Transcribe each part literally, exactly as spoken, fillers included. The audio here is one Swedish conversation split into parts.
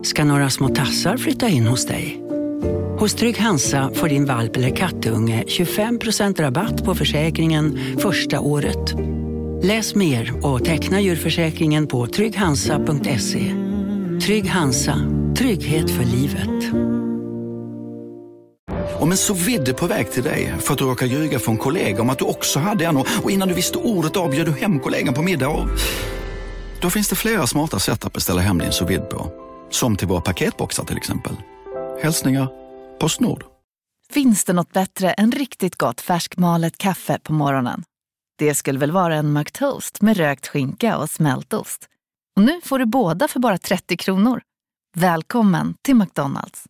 Ska några små tassar flytta in hos dig? Hos Trygg Hansa får din valp eller kattunge tjugofem procent rabatt på försäkringen första året. Läs mer och teckna djurförsäkringen på trygg hansa punkt se. Trygg Hansa, trygghet för livet. Om en så vidde på väg till dig för att du råkar ljuga från kollega om att du också hade en, och innan du visste ordet av bjöd du hem kollegan på middag. Och då finns det flera smarta sätt att beställa hem din så vidd på. Som till våra paketboxar till exempel. Hälsningar PostNord. Finns det något bättre än riktigt gott färskmalet kaffe på morgonen? Det skulle väl vara en McToast med rökt skinka och smältost. Och nu får du båda för bara trettio kronor. Välkommen till McDonald's.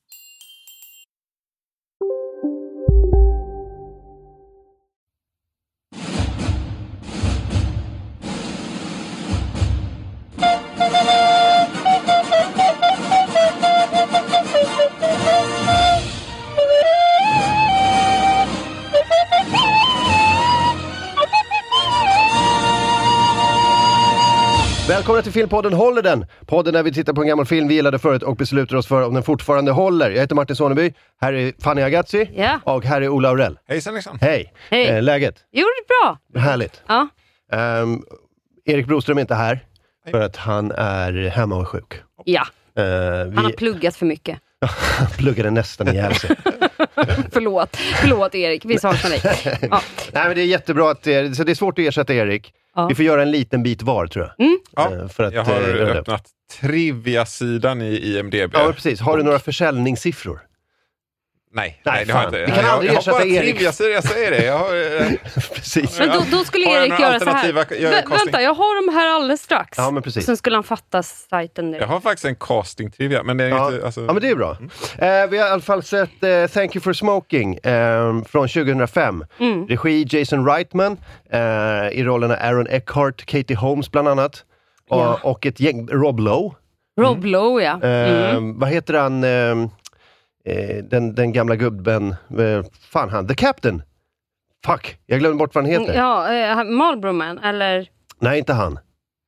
Välkomna till Filmpodden Håller den. Podden där vi tittar på en gammal film vi gillade förut och beslutar oss för om den fortfarande håller. Jag heter Martin Soneby, här är Fanny Agazzi ja. och här är Ola Aurell. Hejsan liksom. Hej. Hej. Eh, läget? Jo, det är bra. Härligt. Ja. Um, Erik Broström är inte här för att han är hemma och sjuk. Ja, Uh, vi... han har pluggat för mycket. Han pluggade nästan ihjäl sig. Förlåt, förlåt Erik, vi saknar dig. Ja. Nej, men det är jättebra att det, så det är svårt att ersätta Erik. Ja. Vi får göra en liten bit var, tror jag. Mm. Ja, uh, för att, jag har uh, öppnat trivia-sidan i I M D B. Ja, precis. Har du några försäljningssiffror? Nej, nej, nej det har fan. jag inte. Vi kan jag, aldrig jag ersätta har bara Erik. trivia-sidor, jag säger det. Jag har, eh, precis. Men då, då skulle Har jag Erik några göra så här. alternativa- gör jag Vä- casting? vänta, jag har dem här alldeles strax. Ja, men precis. Sen skulle han fatta sajten nu. jag har faktiskt en casting-trivia, men det är Ja. inte... Alltså, ja, men det är bra. Eh, vi har i alla fall sett eh, Thank You for Smoking eh, från tjugohundrafem. Mm. Regi Jason Reitman, eh, i rollerna Aaron Eckhart, Katie Holmes bland annat. Och, Ja. och ett gäng, Rob Lowe. Rob Lowe, ja. Eh, Mm. Vad heter han? Eh, eh, den, den gamla gubben. Eh, fan han, The Captain. Fuck, jag glömde bort vad han heter. Ja, eh, Marlboro Man, eller... Nej, inte han.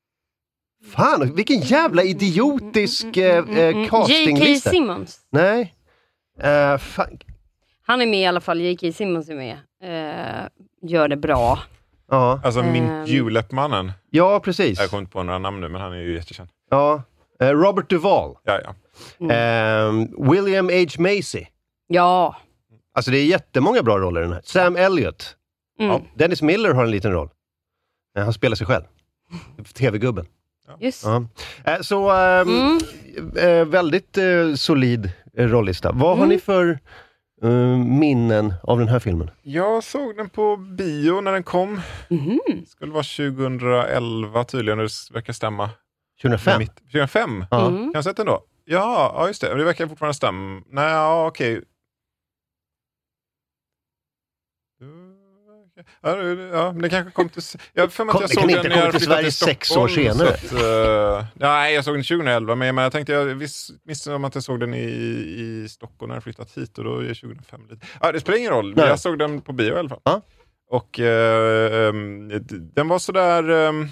Fan, vilken jävla idiotisk eh, eh, castinglista. J K. Simmons. Nej. Eh, fan. Han är med i alla fall, J K. Simmons är med. Eh, gör det bra. Ja. Alltså Ehm. min Julep-mannen. ja, precis. Jag kommer inte på några namn nu, men han är ju jättekänd. Ja. Eh, Robert Duvall. Ja, ja. Eh, William H. Macy. Ja. Alltså det är jättemånga bra roller i den här. Sam Elliott. Mm. Ja. Dennis Miller har en liten roll. Eh, han spelar sig själv. T V-gubben. Just. Ja. Eh, så ehm, Mm. eh, väldigt eh, solid eh, rollista. Vad har Mm. ni för eh, minnen av den här filmen? Jag såg den på bio när den kom. Mhm. Skulle vara tjugohundraelva tydligen, det verkar stämma. tjugohundrafem? Mitt, tjugohundrafem? Ja. Mm. Kan jag sett den då? Ja, ja, just det. Men det verkar fortfarande stämma. Nej, ja, okej. Ja, ja, men det kanske kom till... Jag för mig att Kom- jag det såg kan den inte när jag komma till flyttade Sverige sex år Stockholm, senare. så att, uh, nej, jag såg den tjugohundraelva, men jag, jag tänkte jag visst, visst om att jag såg den i, i Stockholm när jag flyttat hit, och då är det tjugohundrafem lite. Ja, det spelar ingen roll. Nej. Jag såg den på bio i alla fall. Ja. Och uh, um, den var sådär... Um,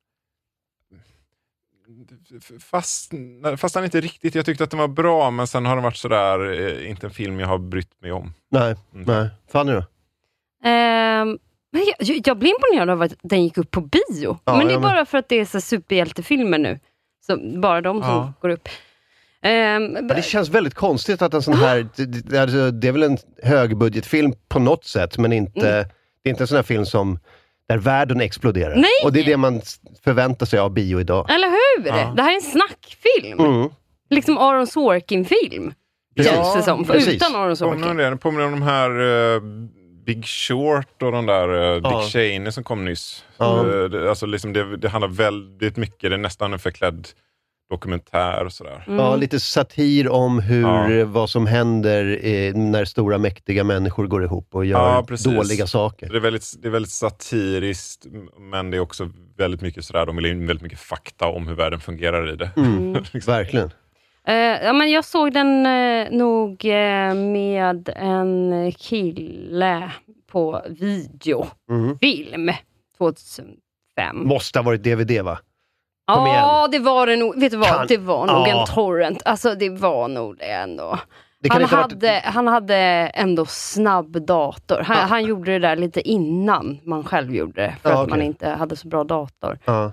Fast, fast han inte riktigt, jag tyckte att den var bra, men sen har den varit sådär, eh, inte en film jag har brytt mig om. Nej, Mm. nej. Fanny då? Ehm, men jag, jag blir imponerad av att den gick upp på bio. Ja, men det är jag med. bara för att det är så superhjältefilmer nu. Så bara de som Ja. går upp. Ehm, Ja, det känns väldigt konstigt att en sån här, det, det, alltså, det är väl en högbudgetfilm på något sätt, men inte, Mm. det är inte en sån här film som där världen exploderar. Nej! Och det är det man s- förväntar sig av bio idag. Eller hur? Ja. Det här är en snackfilm. Mm. Liksom Aaron Sorkin-film. Ja, Känns det som. precis. Utan Aaron Påminner om Sorkin. det? Det påminner om de här uh, Big Short och de där uh, Ja. Dick Cheney som kom nyss. Ja. Uh, det, alltså liksom det, det handlar väldigt mycket, det är nästan en förklädd dokumentär och sådär. Mm. Ja, lite satir om hur, Ja. vad som händer eh, när stora mäktiga människor går ihop och gör Ja, precis. dåliga saker. Det är, väldigt, det är väldigt satiriskt, men det är också väldigt mycket sådär, de vill in väldigt mycket fakta om hur världen fungerar i det. Mm. Liksom. Verkligen. Eh, ja, men jag såg den eh, nog eh, med en kille på videofilm Mm. tjugohundrafem. Måste ha varit D V D, va? Ja, det var det nog. Vet du vad? Kan... Det var nog ja. en torrent. Alltså det var nog det ändå. Det Han inte hade, varit... han hade ändå snabb dator. Han, ja. han gjorde det där lite innan man själv gjorde det. För ja, att okay. man inte hade så bra dator. Ja.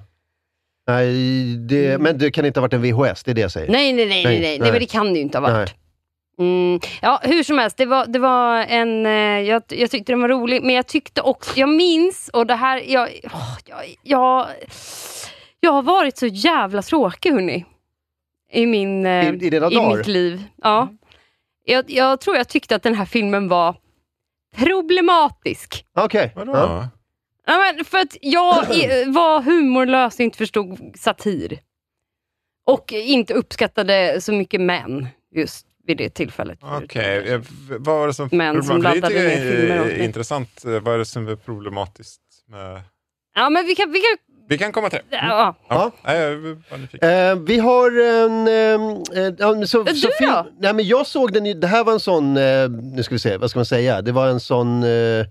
Nej, det, mm. men det kan inte ha varit en V H S, det är det jag säger. Nej, nej, nej, nej, nej, nej. nej men det kan det ju inte ha varit. Mm. Ja, hur som helst, det var, det var en, jag, jag tyckte den var rolig, men jag tyckte också, jag minns, och det här, jag, oh, jag, jag, jag har varit så jävla tråkig, hörni. I min, I, i, i mitt liv. Ja. Mm. Jag, jag tror jag tyckte att den här filmen var problematisk. Okej. Okay. Ja. Ja, men för att jag var humorlös och inte förstod satir. Och inte uppskattade så mycket män just vid det tillfället. Okej, okay. Vad var det som män som laddade ner filmer? Intressant. Vad är det som är problematiskt med... Ja, men vi kan... Vi kan, vi kan komma till det. Mm. Ja. Ja. Ja. Jag var uh, vi har en... Uh, uh, så, du så film, då? nej, men jag såg den ju... Det här var en sån... Uh, nu ska vi se, vad ska man säga? Det var en sån... Uh,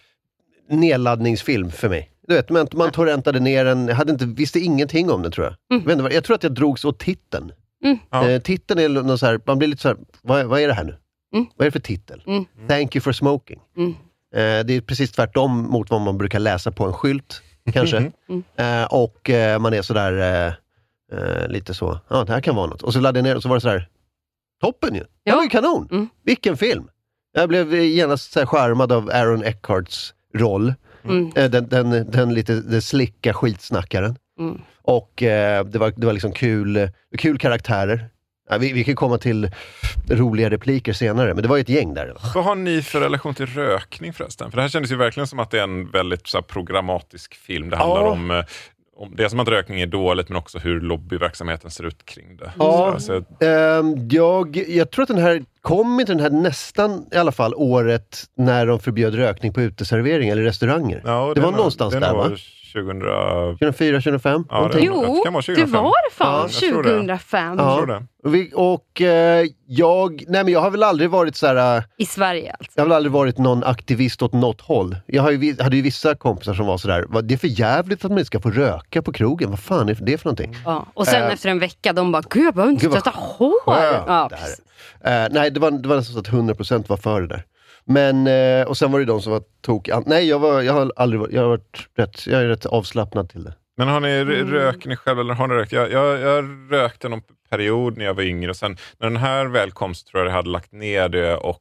nedladdningsfilm för mig. Du vet, man, man torrentade ner den, hade inte, visste ingenting om det, tror jag. Mm. Jag, jag tror att jag drogs åt titeln. Mm. Ja. Eh, titeln är någon så här, man blir lite så här, vad, vad är det här nu? Mm. Vad är det för titel? Mm. Thank you for smoking. Mm. Eh, det är precis tvärtom mot vad man brukar läsa på en skylt, kanske. Mm. Eh, och eh, man är sådär eh, eh, lite så, ja, det här kan vara något. Och så laddade jag ner och så var det så där, toppen ju. Ja. Det var ju kanon. Mm. Vilken film. Jag blev genast så här charmad av Aaron Eckharts roll. Mm. Den, den, den lite den slicka skitsnackaren. Mm. Och eh, det, var, det var liksom kul, kul karaktärer. Ja, vi, vi kan komma till roliga repliker senare, men det var ju ett gäng där. Vad har ni för relation till rökning förresten? För det här kändes ju verkligen som att det är en väldigt så här, programmatisk film. Det handlar ja. om... om det är som att rökning är dåligt, men också hur lobbyverksamheten ser ut kring det. Ja, så, så. Ähm, jag, jag tror att den här kom inte den här nästan i alla fall året när de förbjöd rökning på uteservering eller restauranger. Ja, det, det var nog, någonstans det där, va? tjugohundrafyra tjugofem Ja, det, jo, det, var det var det fan. Ja, tjugohundrafem Ja. Jag tror det. Och, vi, och eh, jag, nej men jag har väl aldrig varit så här... I Sverige alltså. Jag har väl aldrig varit någon aktivist åt något håll. Jag har ju, hade ju vissa kompisar som var så där, det är för jävligt att man ska få röka på krogen. Vad fan är det för någonting? Ja. Och sen äh, efter en vecka, de bara, gud jag behöver inte stöta hår. Ja, uh, nej, det var, det var nästan så att hundra procent var för det där. Men, eh, och sen var det de som var tok... Nej, jag, var, jag har aldrig jag har varit rätt, jag är rätt avslappnad till det. Men har ni rökt ni själv eller har ni rökt? Jag, jag, jag rökte någon period när jag var yngre och sen när den här välkomst tror jag jag hade lagt ner det och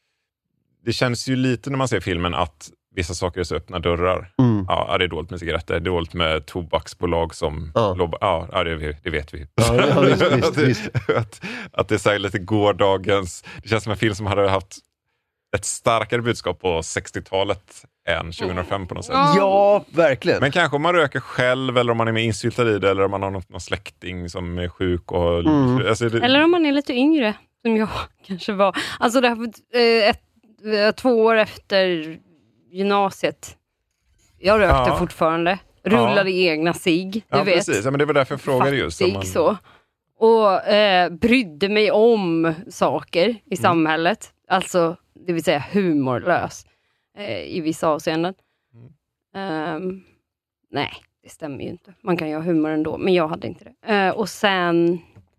det känns ju lite när man ser filmen att vissa saker är så öppna dörrar. Mm. Ja, det är dåligt med cigaretter, det är dåligt med tobaksbolag som ja. lobbar. Ja, ja det, det vet vi. Ja, ja, visst, visst, visst. att, att det är så här lite gårdagens... Det känns som en film som hade haft ett starkare budskap på sextiotalet än tjugohundrafem på något sätt. Ja, verkligen. Men kanske om man röker själv eller om man är med insyltad i det eller om man har någon, någon släkting som är sjuk. Och, mm. alltså det, eller om man är lite yngre, som jag kanske var. Alltså det här, ett, ett, två år efter gymnasiet. Jag rökte ja. fortfarande. Rullade ja. egna cigg, du ja, vet. Precis. Ja, men det var därför jag frågade just. Fattig, man... så. Och eh, brydde mig om saker i mm. samhället. Alltså, det vill säga humorlös eh, i vissa avseenden. Mm. Um, nej, det stämmer ju inte. Man kan ju ha humor ändå, men jag hade inte det. Uh, och sen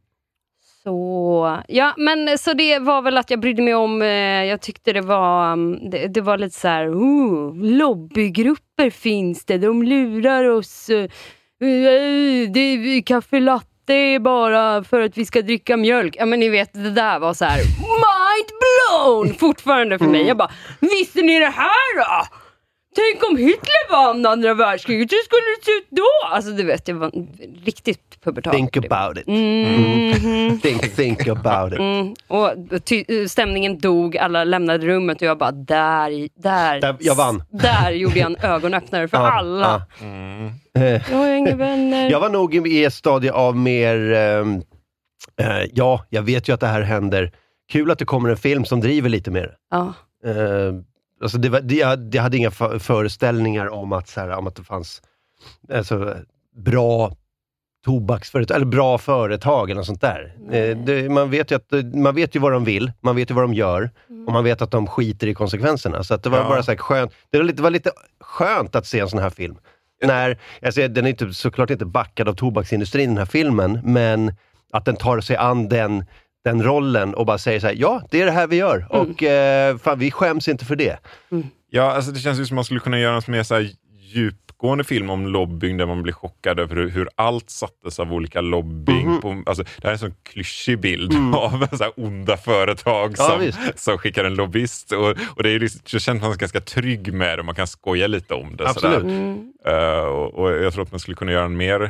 så... Ja, men så det var väl att jag brydde mig om... Uh, jag tyckte det var... Um, det, det var lite så här... Uh, lobbygrupper finns det. De lurar oss. Uh, uh, det är kaffe latte. Det är bara för att vi ska dricka mjölk. Ja, men ni vet, det där var så här mind blown fortfarande för mig. Jag bara, visste ni det här då? Tänk om Hitler vann andra världskriget. Hur skulle det se ut då? Alltså, du vet, jag var riktigt pubertal. Think about it. Mm. Mm. think, think about it. Mm. Och ty- stämningen dog, alla lämnade rummet och jag bara, där, där. där jag vann. Där gjorde jag en ögonöppnare för ja, alla. Ja. Mm. Jag har inga vänner. Jag var nog i ett stadie av mer... Uh, uh, ja, jag vet ju att det här händer. Kul att det kommer en film som driver lite mer. Ja. Uh, Alltså det, var, det, jag, det hade inga f- föreställningar om att, så här, om att det fanns alltså, bra tobaksföretag eller bra företag eller något sånt där. Eh, det, man, vet ju att, man vet ju vad de vill, man vet ju vad de gör mm. och man vet att de skiter i konsekvenserna. Så att det var ja. bara så här skönt. Det var, lite, det var lite skönt att se en sån här film. när, alltså, den är inte, såklart inte backad av tobaksindustrin den här filmen, men att den tar sig an den, den rollen och bara säger så här: ja, det är det här vi gör mm. och eh, fan, vi skäms inte för det. Mm. Ja, alltså det känns ju som man skulle kunna göra en mer så här djupgående film om lobbying där man blir chockad över hur, hur allt sattes av olika lobbying. Mm. På, alltså, det här är en sån klyschig bild mm. av så här onda företag ja, som, som skickar en lobbyist. Och, och det är liksom, så känns man sig ganska trygg med det och man kan skoja lite om det. Absolut. Mm. Uh, och, och jag tror att man skulle kunna göra en mer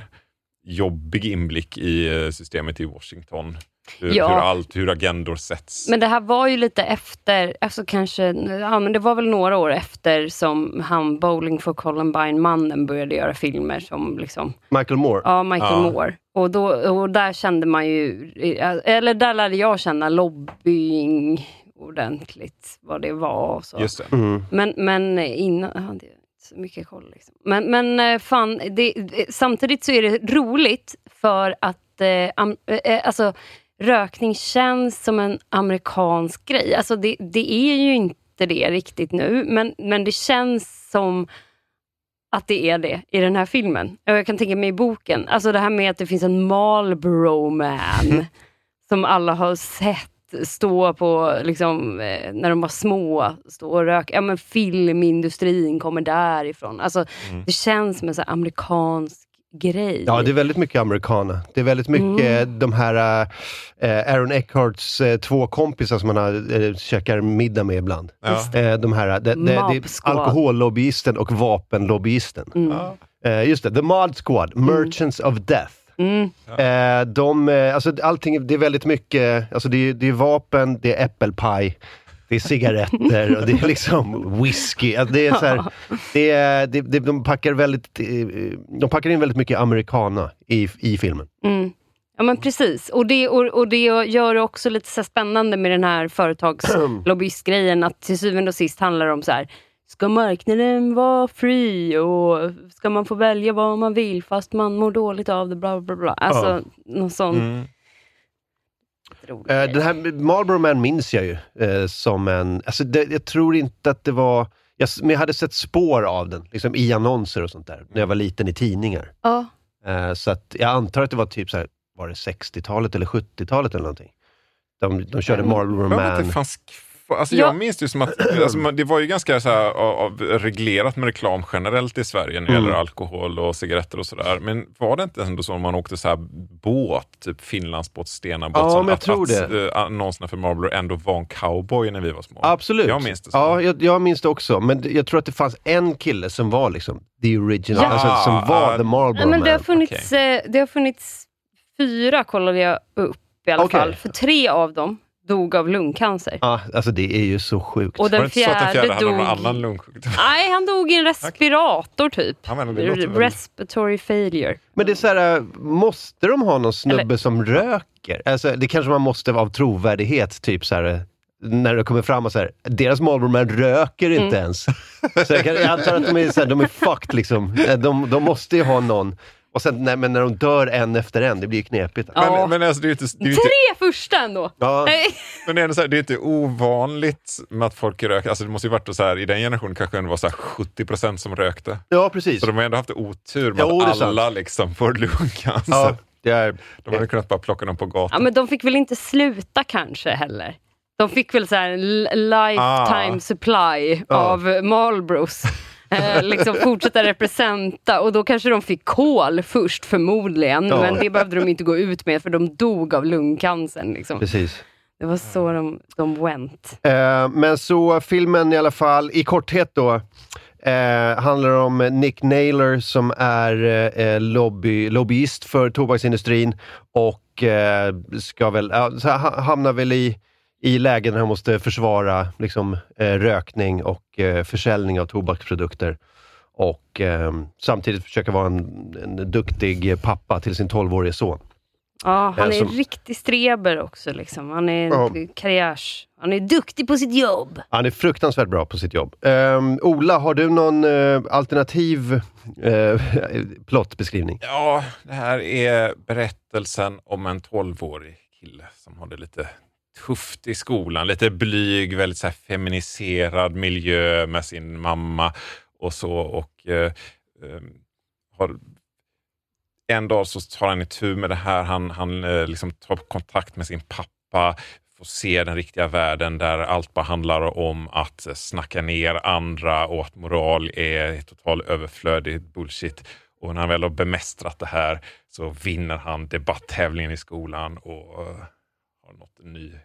jobbig inblick i systemet i Washington. Hur, ja. hur allt, hur agendor sätts. Men det här var ju lite efter, alltså kanske, ja men det var väl några år efter som han Bowling for Columbine-mannen började göra filmer som liksom... Michael Moore. Ja, Michael ja. Moore. Och, då, och där kände man ju, eller där lärde jag känna lobbying ordentligt, vad det var och så. Just det. Mm. Men, men innan, ja, det är så mycket koll liksom. Men, men fan, det, samtidigt så är det roligt för att, eh, am, eh, alltså rökning känns som en amerikansk grej. Alltså det, det är ju inte det riktigt nu. Men, men det känns som att det är det i den här filmen. Och jag kan tänka mig i boken. Alltså det här med att det finns en Marlboro Man som alla har sett stå på, liksom, när de var små, stå och röka. Ja, men filmindustrin kommer därifrån. Alltså mm. det känns som en så här amerikansk grej. Ja, det är väldigt mycket amerikaner. Det är väldigt mycket mm. de här äh, Aaron Eckharts äh, två kompisar som man har, äh, käkar middag med ibland. Ja. Äh, de här, det, det, det är alkohollobbyisten och vapenlobbyisten. Mm. Äh, just det, The Mod Squad, Merchants mm. of Death. Mm. Äh, de, alltså allting, det är väldigt mycket, alltså det är, det är vapen, det är äppelpaj, det är cigaretter och det är liksom whisky. Alltså det är så här, det är, det, det, de packar väldigt, de packar in väldigt mycket americana i, i filmen. Mm. Ja men precis, och det, och, och det gör det också lite så spännande med den här företagslobbyistgrejen, att till syvende och sist handlar det om så här: ska marknaden vara free och ska man få välja vad man vill fast man mår dåligt av det, bla bla bla. Alltså uh. någon sån mm. Uh, den här Marlboro Man minns jag ju uh, som en, alltså det, jag tror inte att det var, jag, men jag hade sett spår av den liksom i annonser och sånt där när jag var liten i tidningar. Ja. Uh, så att jag antar att det var typ så här, var det sextiotalet eller sjuttiotalet eller någonting. De, de körde mm. Marlboro Man. Jag, det fanns, alltså jag ja. minns det som att alltså, det var ju ganska så här, av, reglerat med reklam generellt i Sverige när det mm. gäller alkohol och cigaretter och sådär. Men var det inte ändå så om man åkte så här båt, typ Finlandsbåt, Stenabåt, ja, som jag att, tror att det. Äh, annonserna för Marlboro ändå var en cowboy när vi var små? Absolut. Jag minns det så. Ja, jag, jag minns det också. Men jag tror att det fanns en kille som var liksom the original, ja. alltså, som var ah, the Marlboro ja, men det har Man. funnits, okay. det har funnits fyra, kollade jag upp i alla okay. fall. För tre av dem dog av lungcancer. Ja, alltså det är ju så sjukt. Och den var det fjärde, inte så att den fjärde dog... hade någon annan lungsjukdom? Nej, han dog i en respirator typ. Ja, men det låter väl... Respiratory failure. Men det är så här, måste de ha någon snubbe Eller... som röker? Alltså, det kanske man måste av trovärdighet, typ så här, när det kommer fram och så här, deras Marlboro Man röker inte mm. ens. Så jag, kan, jag antar att de är, så här, de är fucked liksom. De, de måste ju ha någon. Och sen nej, men när de dör en efter en, det blir ju knepigt. Ja. Men, men alltså, det är inte, det är Tre inte, första ändå! Ja. Men det är, så här, det är inte ovanligt med att folk röker. Alltså det måste ju varit så här, i den generationen kanske det var så här sjuttio procent som rökte. Ja, precis. Så de har ändå haft otur med ja, att alla liksom får lungcancer. Ja, det är... De hade kunnat bara plocka dem på gatan. Ja, men de fick väl inte sluta kanske heller. De fick väl så här en lifetime ah. supply ah. av Marlboros. Eh, liksom fortsätta representa, och då kanske de fick kol först förmodligen, ja. Men det behövde de inte gå ut med för de dog av lungcancern liksom. Precis. Det var så de, de went. Eh, men så filmen i alla fall, i korthet då, eh, handlar om Nick Naylor som är eh, lobby, lobbyist för tobaksindustrin och eh, ska väl, äh, så hamnar väl i i lägen där han måste försvara liksom, eh, rökning och eh, försäljning av tobaksprodukter. Och eh, samtidigt försöka vara en, en duktig pappa till sin tolvårige son. Ja, han är som, en riktig streber också. Liksom. Han är en ja. karriärs. Han är duktig på sitt jobb. Han är fruktansvärt bra på sitt jobb. Eh, Ola, har du någon eh, alternativ eh, plottbeskrivning? Ja, det här är berättelsen om en tolvårig kille som har det lite tufft i skolan, lite blyg, väldigt så här feminiserad miljö med sin mamma och så, och eh, har, en dag så tar han itu med det här. Han, han eh, liksom tar kontakt med sin pappa, får se den riktiga världen där allt bara handlar om att snacka ner andra och att moral är total överflödig bullshit. Och när han väl har bemästrat det här så vinner han debatttävlingen i skolan och uh, har nått en ny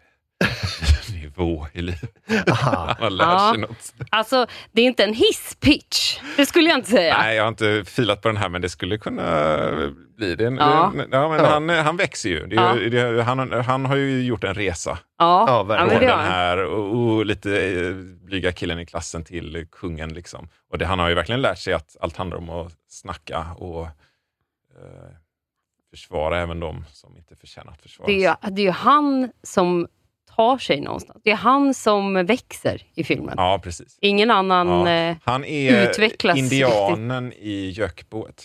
nivå i livet. Han har lärt Ja. sig något. Alltså, det är inte en hisspitch. Det skulle jag inte säga. Nej, jag har inte filat på den här, men det skulle kunna bli det. Ja. det ja, men Ja. Han, han växer ju. Det, är- Ja. det, han, han har ju gjort en resa. Ja, Ja, ja, verkligen. men Från det den har han. här och, och lite eh, blyga killen i klassen till kungen liksom. Och det, han har ju verkligen lärt sig att allt handlar om att snacka och eh, försvara även de som inte förtjänar att försvaras. Det är, ju, det är ju han som tar sig någonstans. Det är han som växer i filmen. Ja, precis. Ingen annan... Ja. eh, Han är utvecklas indianen i Jökboet.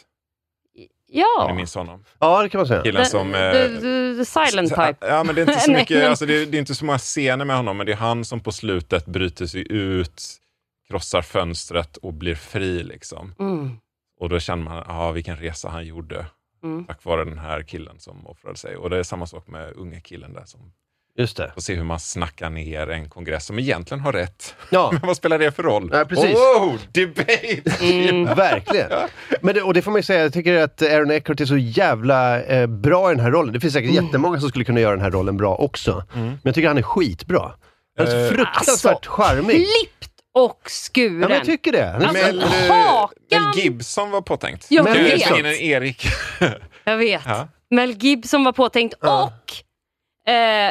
Ja. Ni minns honom? Ja, det kan man säga. Killen The, som... eh, the, the, the silent så- type. Ja, men det är inte så Nej, mycket, men- alltså det, är, det är inte så många scener med honom, men det är han som på slutet bryter sig ut, krossar fönstret och blir fri liksom. Mm. Och då känner man, ja, vilken resa han gjorde Mm. tack vare den här killen som offrade sig. Och det är samma sak med unga killen där som Just det. får se hur man snackar ner en kongress som egentligen har rätt. Ja, Men vad spelar det för roll? Nej, precis. Oh, debate! Mm. verkligen. Men det, och det får man ju säga, jag tycker att Aaron Eckhart är så jävla eh, bra i den här rollen. Det finns säkert Mm. jättemånga som skulle kunna göra den här rollen bra också. Men jag tycker han är skitbra. Han är så Eh, fruktansvärt Alltså, charmig. Klippt och skuren. Ja, men jag tycker det. Han är Alltså, Men så- eh, hakan- Mel Gibson var påtänkt. Jag Du vet. ser en Erik. Jag vet. Ja. Mel Gibson var påtänkt Ja. och eh,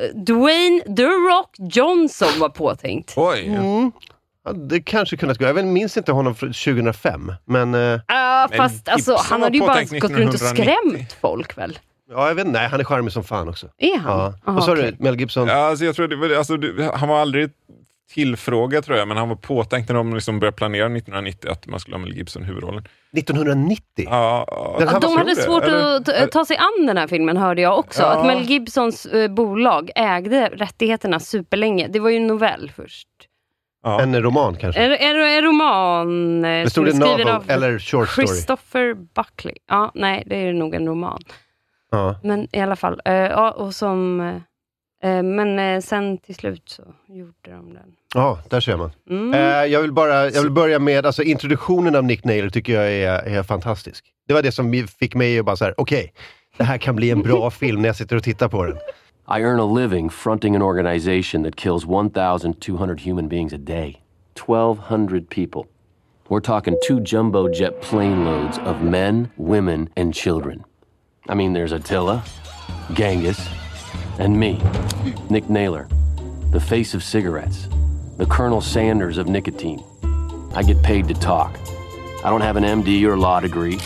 Dwayne The Rock Johnson var påtänkt. Oj. Mm. Ja, det kanske kunnat gå. Jag vet- minns inte honom från tjugohundrafem. Men eh, Ja, Men fast alltså, Gibson han var hade ju bara påtänkt gått runt och nittonhundranittio. skrämt folk väl? ja, jag vet inte. Nej, han är charmig som fan också. Är han? Ja. Aha, Vad sa okej. du? Mel Gibson? Ja, alltså jag tror det, var- alltså, det, han var aldrig tillfrågad tror jag, men han var påtänkt när de liksom började planera nittonhundranittio att man skulle ha Mel Gibson i huvudrollen. nittonhundranittio? Ja, ja. Den här Ja, var de så hade det, svårt eller? att ta- ta sig an den här filmen, hörde jag också. Ja. Att Mel Gibsons eh, bolag ägde rättigheterna superlänge. Det var ju en novell först. Ja. En roman kanske? En, en, en roman eh, Det stod som det är skriven novel av eller short story? Christopher Buckley. Ja, nej, det är nog en roman. Ja. Men i alla fall. Eh, ja, och som, eh, men eh, sen till slut så gjorde de den. Ja, där ser man. Mm. Eh, jag vill bara jag vill börja med, alltså introduktionen av Nick Naylor tycker jag är, är fantastisk. Det var det som fick mig att bara så här: okej, det här kan bli en bra film när jag sitter och tittar på den. I earn a living fronting an organization that kills one thousand two hundred human beings a day. twelve hundred people. We're talking two jumbo jet plane loads of men, women, and children. I mean, there's Attila, Genghis, and me, Nick Naylor, the face of cigarettes, the Colonel Sanders of nicotine. I get paid to talk. I don't have an M D or law degree.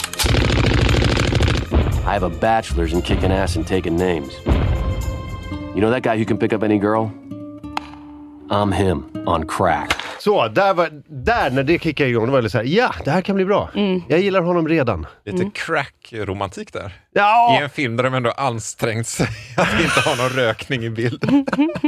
I have a bachelor's in kicking ass and taking names. You know that guy who can pick up any girl? I'm him on crack. Så, där, var, där när det kickade igång, då var det så här: ja, det här kan bli bra. Jag gillar honom redan. Lite crack-romantik där. Ja! I en film där de ändå ansträngt sig att inte ha någon rökning i bilden.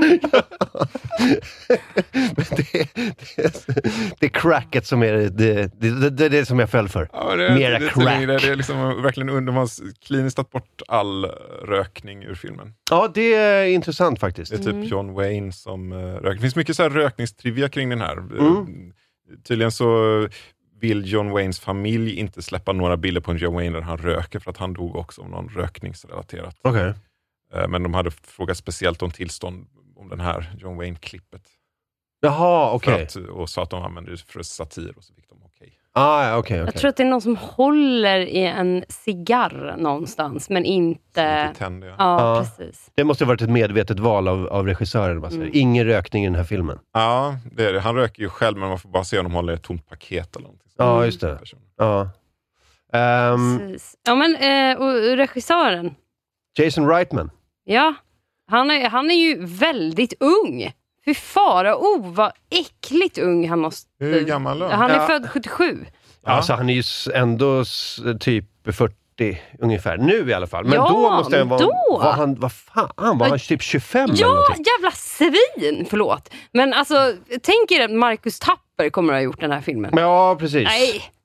Men det, det, det är cracket som är det, det, det, det, det som jag föll för. Ja, det, Mera det, crack. Det, det är liksom verkligen under, de har kliniskt tagit bort all rökning ur filmen. Ja, det är intressant faktiskt. Det är typ John Wayne som uh, röker. Det finns mycket så här rökningstrivia kring den här. Mm. Uh, tydligen så vill John Waynes familj inte släppa några bilder på en John Wayne där han röker för att han dog också av någon rökningsrelaterat. Okej. Uh, men de hade frågat speciellt om tillstånd om den här John Wayne-klippet. Jaha, För okej. att- Och sa att de använde det för satir och så fick de okej. Ah, ja, okej, Jag okej. tror att det är någon som håller i en cigarr någonstans, men inte... Lite tänd, ja. Ja, Ja. precis. Det måste ha varit ett medvetet val av, av regissören. Bara så här. Mm. Ingen rökning i den här filmen. Ja, det är det. Han röker ju själv, men man får bara se honom hålla ett tomt paket eller någonting. Ja, just det. Person. Ja. Ehm, precis. Ja, men eh, och regissören. Jason Reitman. Ja, han är, han är ju väldigt ung. Fy fara, oh vad äckligt ung han måste... Hur gammal då? Han är Ja. född sjuttiosju. Ja. Alltså han är ju s- ändå s- typ fyrtio ungefär. Nu i alla fall. Men Ja, då måste han vara... då. Var han, vad fan, var han typ tjugofem eller Ja, någonting? jävla svin! Förlåt. Men alltså, tänk er att Marcus Tapper kommer att ha gjort den här filmen. Ja, precis. Nej,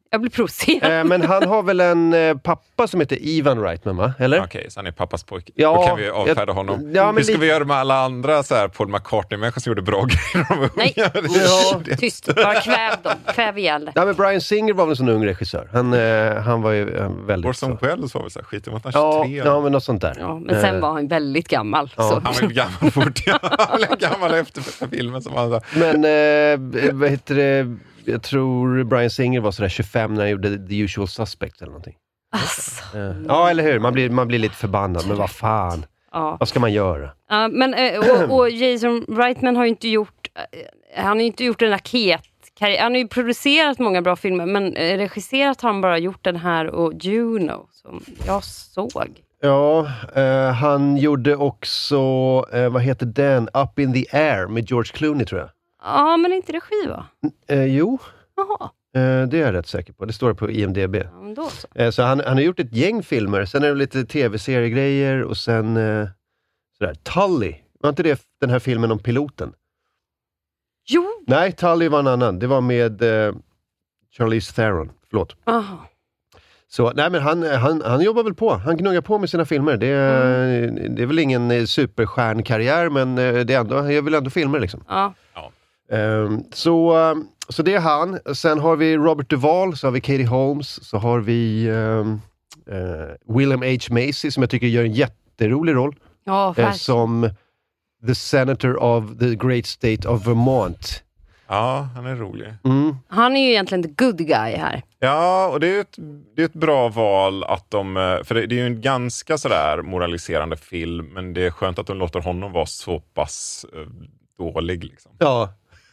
Jag blir provocerad. Eh, men han har väl en eh, pappa som heter Ivan Reitman, va? Eller? Okej, okay, så han är pappas pojke. Ja, Då kan vi avfärda jag, honom. Ja, Hur ska li- vi göra med alla andra så här, Paul McCartney-människor som gjorde bra grejer? Nej, ja. tyst. Bara kväv dem. Kväv ihjäl det. Ja, men Bryan Singer var väl en sån ung regissör. Han, eh, han var ju eh, väldigt... Orson Welles var väl så här, skit i att han ja, tjugotre. ja, men något sånt där. Ja, men sen var han väldigt gammal. Ja. Så. Han var ju gammal fort. Ja. Han blev gammal efter filmen som han sa. Men eh, vad heter det? Jag tror Bryan Singer var sådär tjugofem när han gjorde The Usual Suspects eller någonting. Alltså. Eh, ja, eller hur? Man blir, man blir lite förbannad. Men vad fan? Ja. Vad ska man göra? Ja, men, eh, och, och Jason Reitman har ju inte gjort eh, han har ju inte gjort en raketkarriär. Han har ju producerat många bra filmer, men eh, regisserat har han bara gjort den här och Juno som jag såg. Ja, eh, han gjorde också, eh, vad heter den? Up in the Air med George Clooney, tror jag. Ja, men inte regi, va? Eh, jo, Jaha. eh, det är jag rätt säker på. Det står på I M D B. Ja, men då så. Eh, så han, han har gjort ett gäng filmer. Sen är det lite tv-seriegrejer och sen eh, sådär. Tully, var inte det den här filmen om piloten? Jo. Nej, Tully var en annan. Det var med eh, Charlize Theron. Förlåt. Aha. Så, nej men han, han, han jobbar väl på. Han gnuggar på med sina filmer. Det är, mm. det är väl ingen eh, superstjärnkarriär, men eh, det är ändå, han gör väl ändå filmer liksom. Ja. Ja. Um, så, um, så det är han. Sen har vi Robert Duvall, så har vi Katie Holmes, så har vi um, uh, William H. Macy som jag tycker gör en jätterolig roll. Ja, uh, som the senator of the great state of Vermont. Ja, han är rolig. Mm. Han är ju egentligen the good guy här. Ja, och det är ju ett, det är ett bra val att de, för det, det är ju en ganska sådär moraliserande film, men det är skönt att de låter honom vara så pass uh, dålig liksom. Ja.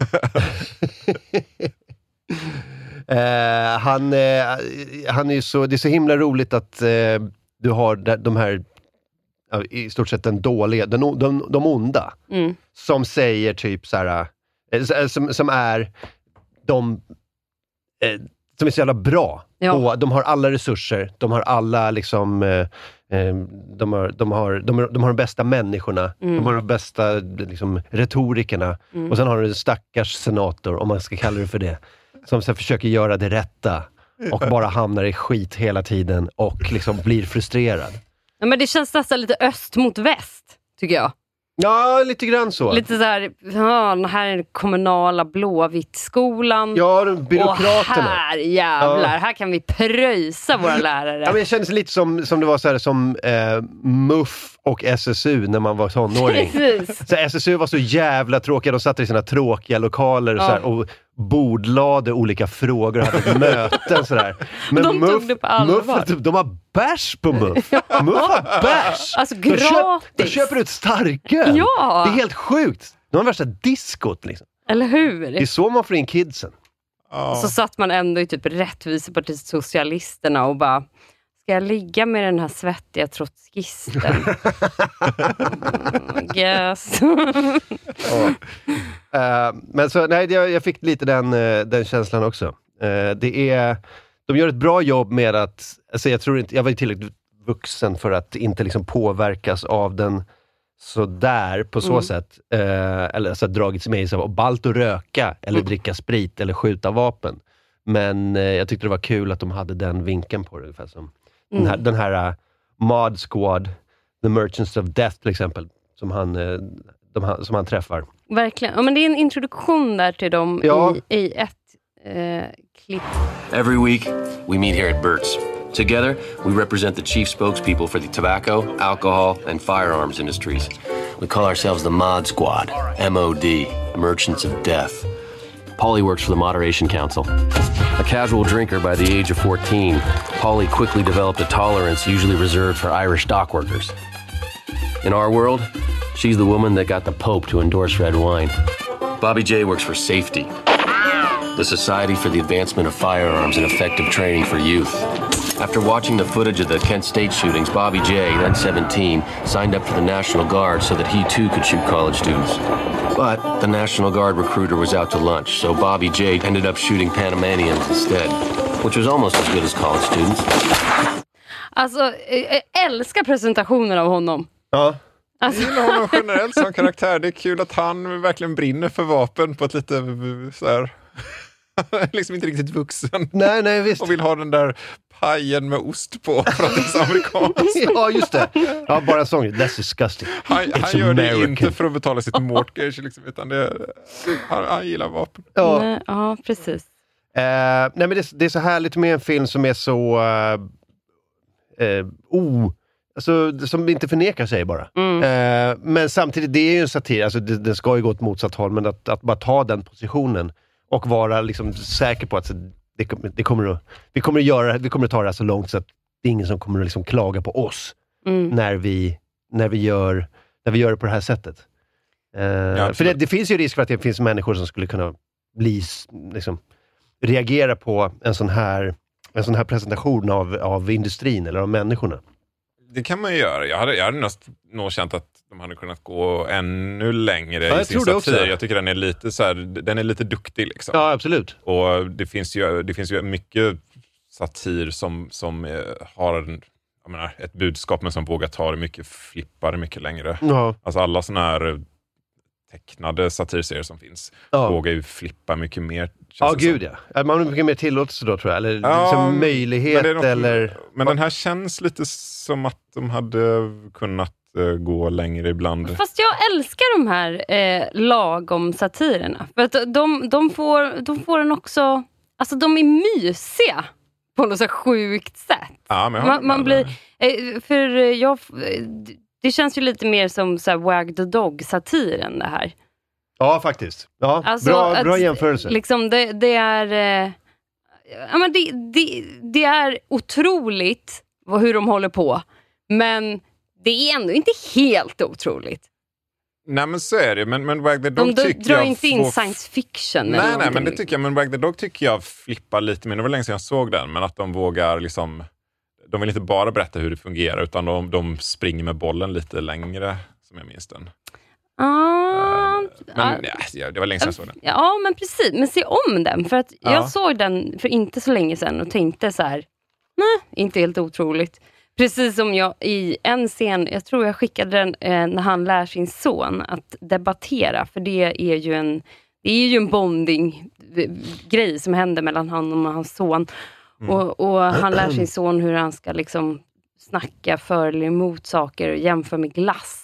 uh, han, uh, han är ju så, det är så himla roligt att uh, du har de, de här uh, i stort sett den dåliga, den, de, de onda Mm. som säger typ så här, uh, som, som är de uh, som är så jävla bra. Ja. Och de har alla resurser, de har alla liksom uh, De har, de, har, de, har, de har de bästa människorna, Mm. de har de bästa liksom, retorikerna, Mm. och sen har du en stackars senator, om man ska kalla det för det, som sen försöker göra det rätta och bara hamnar i skit hela tiden och liksom blir frustrerad. Ja, men det känns nästan lite öst mot väst, tycker jag. Ja, lite grann så. Lite så här, ja, den här är den kommunala Blåvittskolan. Ja, de byråkraterna. Och här jävlar, Ja. här kan vi pröjsa våra lärare. Ja, men det kändes lite som, som det var så här, som eh, M U F och S S U när man var tonåring. Precis. Så S S U var så jävla tråkiga, de satt i sina tråkiga lokaler och, Ja. så här, och bordlade olika frågor och hade möten sådär. Men De tog det på allvar. M U F, de har bärs på M U F. M U F har bärs. Alltså, De, köp, gratis. de köper ut starköl. Ja. Det är helt sjukt. De har värsta diskot liksom. Eller hur? Det är så man får in kidsen. Ja. Så satt man ändå i typ Rättvisepartiet Socialisterna och bara, ska jag ligga med den här svettiga trotskisten? mm, yes. Ja. Eh, men så, nej, jag, jag fick lite den, eh, den känslan också. Eh, det är, de gör ett bra jobb med att, alltså jag tror inte, jag var ju tillräckligt vuxen för att inte liksom påverkas av den så där på så Mm. sätt. Eh, eller alltså dragits med sig av ballt att röka eller Mm. dricka sprit eller skjuta vapen. Men eh, jag tyckte det var kul att de hade den vinkeln på det. Ungefär som Mm. den här, den här uh, Mod Squad, The Merchants of Death till exempel, som han, eh, de, han- som han träffar. Verkligen. Ja, men det är en introduktion där till dem Ja. i, i ett eh, klipp. Every week, we meet here at Burt's. Together, we represent the chief spokespeople for the tobacco, alcohol, and firearms industries. We call ourselves the Mod Squad, M O D, Merchants of Death. Paulie works for the Moderation Council. A casual drinker by the age of fourteen, Paulie quickly developed a tolerance usually reserved for Irish dock workers. In our world, she's the woman that got the Pope to endorse red wine. Bobby J works for Safety, the Society for the Advancement of Firearms and Effective Training for Youth. After watching the footage of the Kent State shootings, Bobby J, then seventeen, signed up for the National Guard so that he too could shoot college students. But the National Guard recruiter was out to lunch, so Bobby J ended up shooting Panamanians instead, which was almost as good as college students. Alltså, jag älskar presentationen av honom. Ja. Jag gillar honom generellt som karaktär. Det är kul att han verkligen brinner för vapen på ett lite så här Han är liksom inte riktigt vuxen. Nej, nej, visst. Och vill ha den där pajen med ost på för att det är så amerikanskt. Ja, just det. Ja, bara en sång. That's disgusting. Han, han It's gör American. det inte för att betala sitt mortgage, liksom, utan det, han, han gillar vapen. Ja, Nej, ja precis. eh, nej, men det, det är så härligt med en film som är så... Uh, uh, oh, alltså, som inte förnekar sig bara. Mm. Uh, men samtidigt, det är ju en satir. Alltså, det, den ska ju gå åt motsatt håll, men att, att bara ta den positionen och vara liksom säker på att det, det kommer att, vi kommer att göra, vi kommer att ta det här så långt så att det är ingen som kommer att liksom klaga på oss Mm. när vi när vi gör när vi gör det på det här sättet. Uh, Ja, för det, det finns ju risk för att det finns människor som skulle kunna bli liksom, reagera på en sån här en sån här presentation av, av industrin eller av människorna. Det kan man ju göra. Jag hade, jag hade näst, nog känt att de hade kunnat gå ännu längre Ja, i jag sin tror det satir. också. Jag tycker den är lite så här, den är lite duktig liksom. Ja, absolut. Och det finns ju, det finns ju mycket satir som, som eh, har en, jag menar, ett budskap men som vågar ta det mycket, flippar det mycket längre. Ja, Alltså alla såna här tecknade satirserier som finns ja. vågar ju flippa mycket mer. Ja, det gud som. ja. Man har mycket mer tillåtelse då, tror jag. Eller Ja, liksom möjlighet men det är något- eller... Men den här känns lite som att de hade kunnat eh, gå längre ibland. Fast jag älskar de här eh, lagom satirerna. För att de, de, får, de får en också... Alltså de är mysiga på något så sjukt sätt. Ja, men jag håller Man, man med blir... dig. Eh, för jag... Det känns ju lite mer som så här, Wag the Dog-satiren det här. Ja, faktiskt. Ja, Alltså, bra, att bra jämförelse. Liksom det, det är... Eh, ja, men det, det, det är otroligt vad, hur de håller på. Men det är ändå inte helt otroligt. Nej, men så är det. Men, men Wag the De Dog d- tycker drar jag inte in får- science fiction. Nej, eller nej, men någonting. det tycker jag. Men Wag the Dog tycker jag flippar lite mer. Det var länge sedan jag såg den. Men att de vågar liksom... De vill inte bara berätta hur det fungerar, utan de, de springer med bollen lite längre, som jag minns den. Ah, Men ja, ja, det var länge sedan jag såg den. ja, men precis. Men se om den. För att Ja. jag såg den för inte så länge sedan och tänkte så här, nej, inte helt otroligt. Precis som jag i en scen, jag tror jag skickade den eh, när han lär sin son att debattera. För det är ju en, det är ju en bonding-grej som händer mellan honom och hans son. Mm. Och, och han lär sin son hur han ska liksom snacka för eller emot saker och jämföra med glass.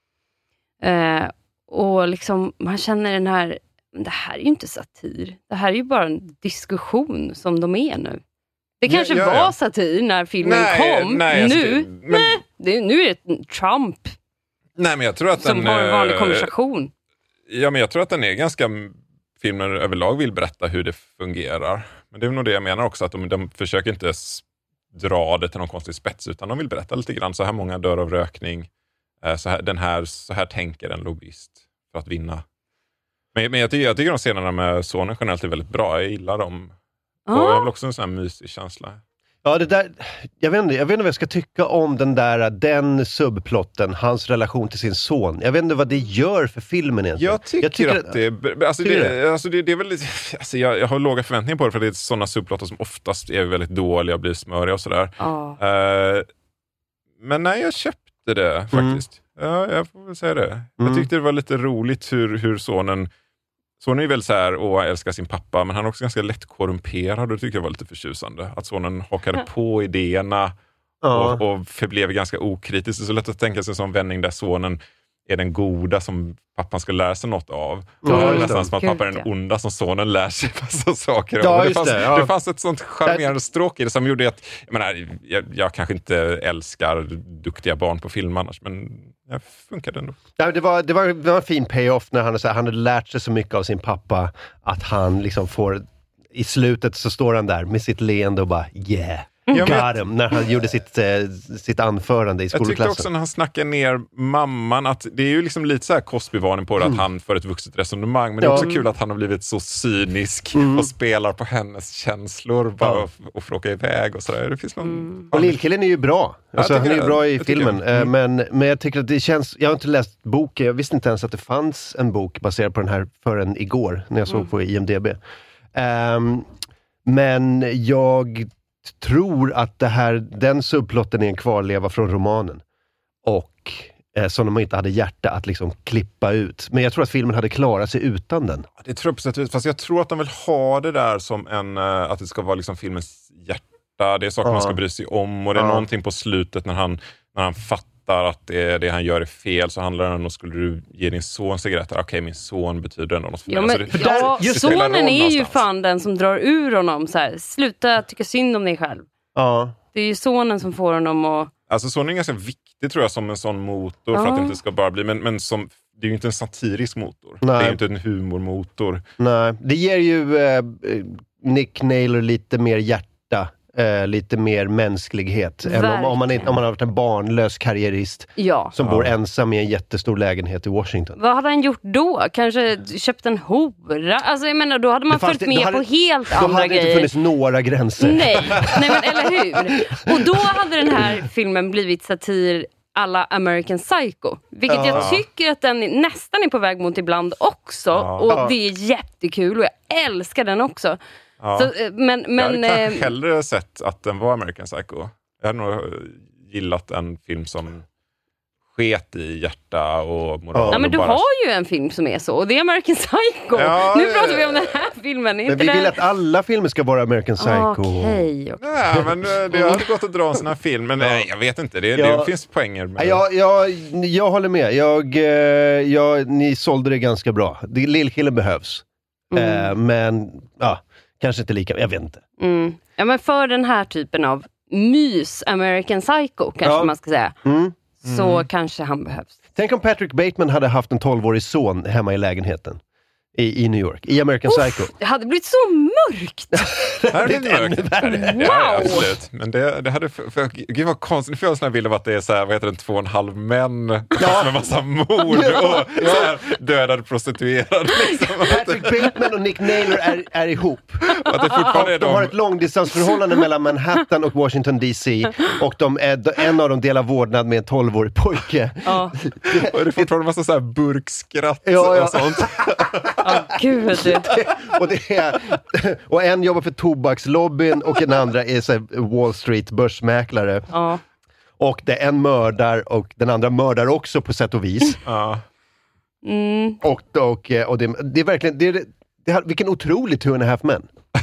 Eh, och liksom man känner den här, det här är ju inte satir. Det här är ju bara en diskussion som de är nu. Det Ja, kanske ja, var ja. satir när filmen Nej, kom. nej, alltså nu, det- men- nej, det, nu är det Trump Nej, men jag tror att som den... har en vanlig eh, konversation. Ja, men jag tror att den är ganska... Filmen överlag vill berätta hur det fungerar. Men det är nog det jag menar också, att de, de försöker inte s- dra det till någon konstig spets, utan de vill berätta lite grann. Så här många dör av rökning. Eh, så, här, den här, så här tänker en lobbyist för att vinna. Men, men jag, tycker, jag tycker de scenerna med sonen generellt är väldigt bra. Jag gillar dem. Och jag har väl också en sån här mysig känsla. Ja, det där, jag vet inte, jag vet inte vad jag ska tycka om den där, den subplotten, hans relation till sin son. Jag vet inte vad det gör för filmen egentligen. Jag tycker, att det är... Alltså Tycker det, alltså det, det är väl lite, alltså jag, jag har låga förväntningar på det, för det är sådana subplotter som oftast är väldigt dåliga och blir smöriga och sådär. Ja. Uh, men nej, jag köpte det faktiskt. Ja, jag får väl säga det. Mm. Jag tyckte det var lite roligt hur, hur sonen... Sonen är väl så här, åh, jag älskar sin pappa, men han är också ganska lätt korrumperad, och det tycker jag var lite förtjusande. Att sonen hakade på idéerna Ja. och, och förblev ganska okritisk. Det är så lätt att tänka sig som vändning där sonen är den goda som pappan ska lära sig något av. Ja, Och det är just nästan det. som att pappa är Gud, den ja. onda som sonen lär sig massa saker av. Ja, Och det, just fanns, det, ja. det fanns ett sånt charmerande stråk i det som gjorde att, jag menar, jag, jag kanske inte älskar duktiga barn på film annars, men det funkade ändå. Ja, det, var, det, var, det var en fin payoff när han, så här, han hade lärt sig så mycket av sin pappa att han liksom får, i slutet så står han där med sitt leende och bara yeah, Ja, men got jag- him, när han gjorde sitt, eh, sitt anförande i Jag tyckte skolklassen. också när han snackar ner mamman, att det är ju liksom lite så här Cosby-varning på det, att han för ett vuxet resonemang, men det är Ja. också kul att han har blivit så cynisk och spelar på hennes känslor bara Ja. och, och får åka iväg och sådär. Det finns någon... Och lillkillen är ju bra. Alltså, jag han är tycker ju bra det. i Jag tycker filmen. det. Mm. Eh, Men, men jag tycker att det känns... Jag har inte läst boken. Jag visste inte ens att det fanns en bok baserad på den här förrän igår, när jag såg på I M D B. Ehm, men jag tror att det här, den subplotten är en kvarleva från romanen. Och eh, som de inte hade hjärta att liksom klippa ut. Men jag tror att filmen hade klarat sig utan den. Det tror jag på sätt och vis. Fast jag tror att de vill ha det där som en, uh, att det ska vara liksom filmens hjärta. Det är saker ja. man ska bry sig om. Och det är ja. någonting på slutet när han, när han fattar att det, det han gör är fel, så handlar det om, skulle du ge din son cigaretter? Okej, okay, min son betyder ändå något för ja, mig. Men, alltså det, ja, det, det sonen är ju någonstans. fan den som drar ur honom. Så här, sluta tycka synd om dig själv. Ja. Det är ju sonen som får honom att... Alltså sonen är ganska viktig tror jag som en sån motor ja. för att det inte ska bara bli, men, men som, det är ju inte en satirisk motor. Nej. Det är ju inte en humormotor. Nej, det ger ju eh, Nick Naylor lite mer hjärta. Uh, lite mer mänsklighet än om, om, man inte, om man har varit en barnlös karriärist ja. som ja. bor ensam i en jättestor lägenhet i Washington. Vad hade han gjort då? Kanske köpt en hora? Alltså jag menar, då hade man följt med hade, på helt andra grejer. Då hade det inte funnits några gränser. Nej, nej men eller hur? Och då hade den här filmen blivit satir alla American Psycho. Vilket ja. jag tycker att den är, nästan är på väg mot ibland också. Ja. Och ja. det är jättekul och jag älskar den också. Ja. Så, men, men, jag hade kanske eh, hellre sett att den var American Psycho. Jag hade nog gillat en film som sket i hjärta och moral. Ja, men och du bara... har ju en film som är så, och det är American Psycho. Ja, nu pratar vi om den här filmen. Men vi det... vill att alla filmer ska vara American Psycho. Okej. Okay, okay. Nej, men det hade gått att dra en sån här film. Men nej, jag vet inte, det, ja. det finns poänger med ja, ja, jag håller med. Jag, jag, ni sålde det ganska bra. Lillkillen behövs. Mm. Eh, men ja, kanske inte lika, jag vet inte. Mm. Ja, men för den här typen av mys American Psycho kanske ja. man ska säga. Mm. Så mm. kanske han behövs. Tänk om Patrick Bateman hade haft en tolvårig son hemma i lägenheten i, i New York, i American Uff, Psycho. Det hade blivit så mörkt. Det hade blivit mörkt. Wow. Ja, absolut. Men det, det hade, för, för, gud vad konstigt, nu får jag en sån här bild av att det är så här, vad heter det, två och en halv män ja. med massa mord och ja. så här, dödade prostituerade. Liksom. Patrick Bateman och Nick Naylor är, är ihop. Att det fortfarande är de... de har ett långdistansförhållande mellan Manhattan och Washington D C och de är, en av dem delar vårdnad med en tolvårig pojke. Ja. Det, och det är fortfarande massa så här burkskratt ja, ja. och sånt. Ja, gud. och, det är, och en jobbar för tobakslobbyn och en andra är så här Wall Street börsmäklare. Ja. Och det är en mördar och den andra mördar också på sätt och vis. Ja. Mm. Och, och, och det, det är verkligen det, det, det, vilken otrolig two and a half men.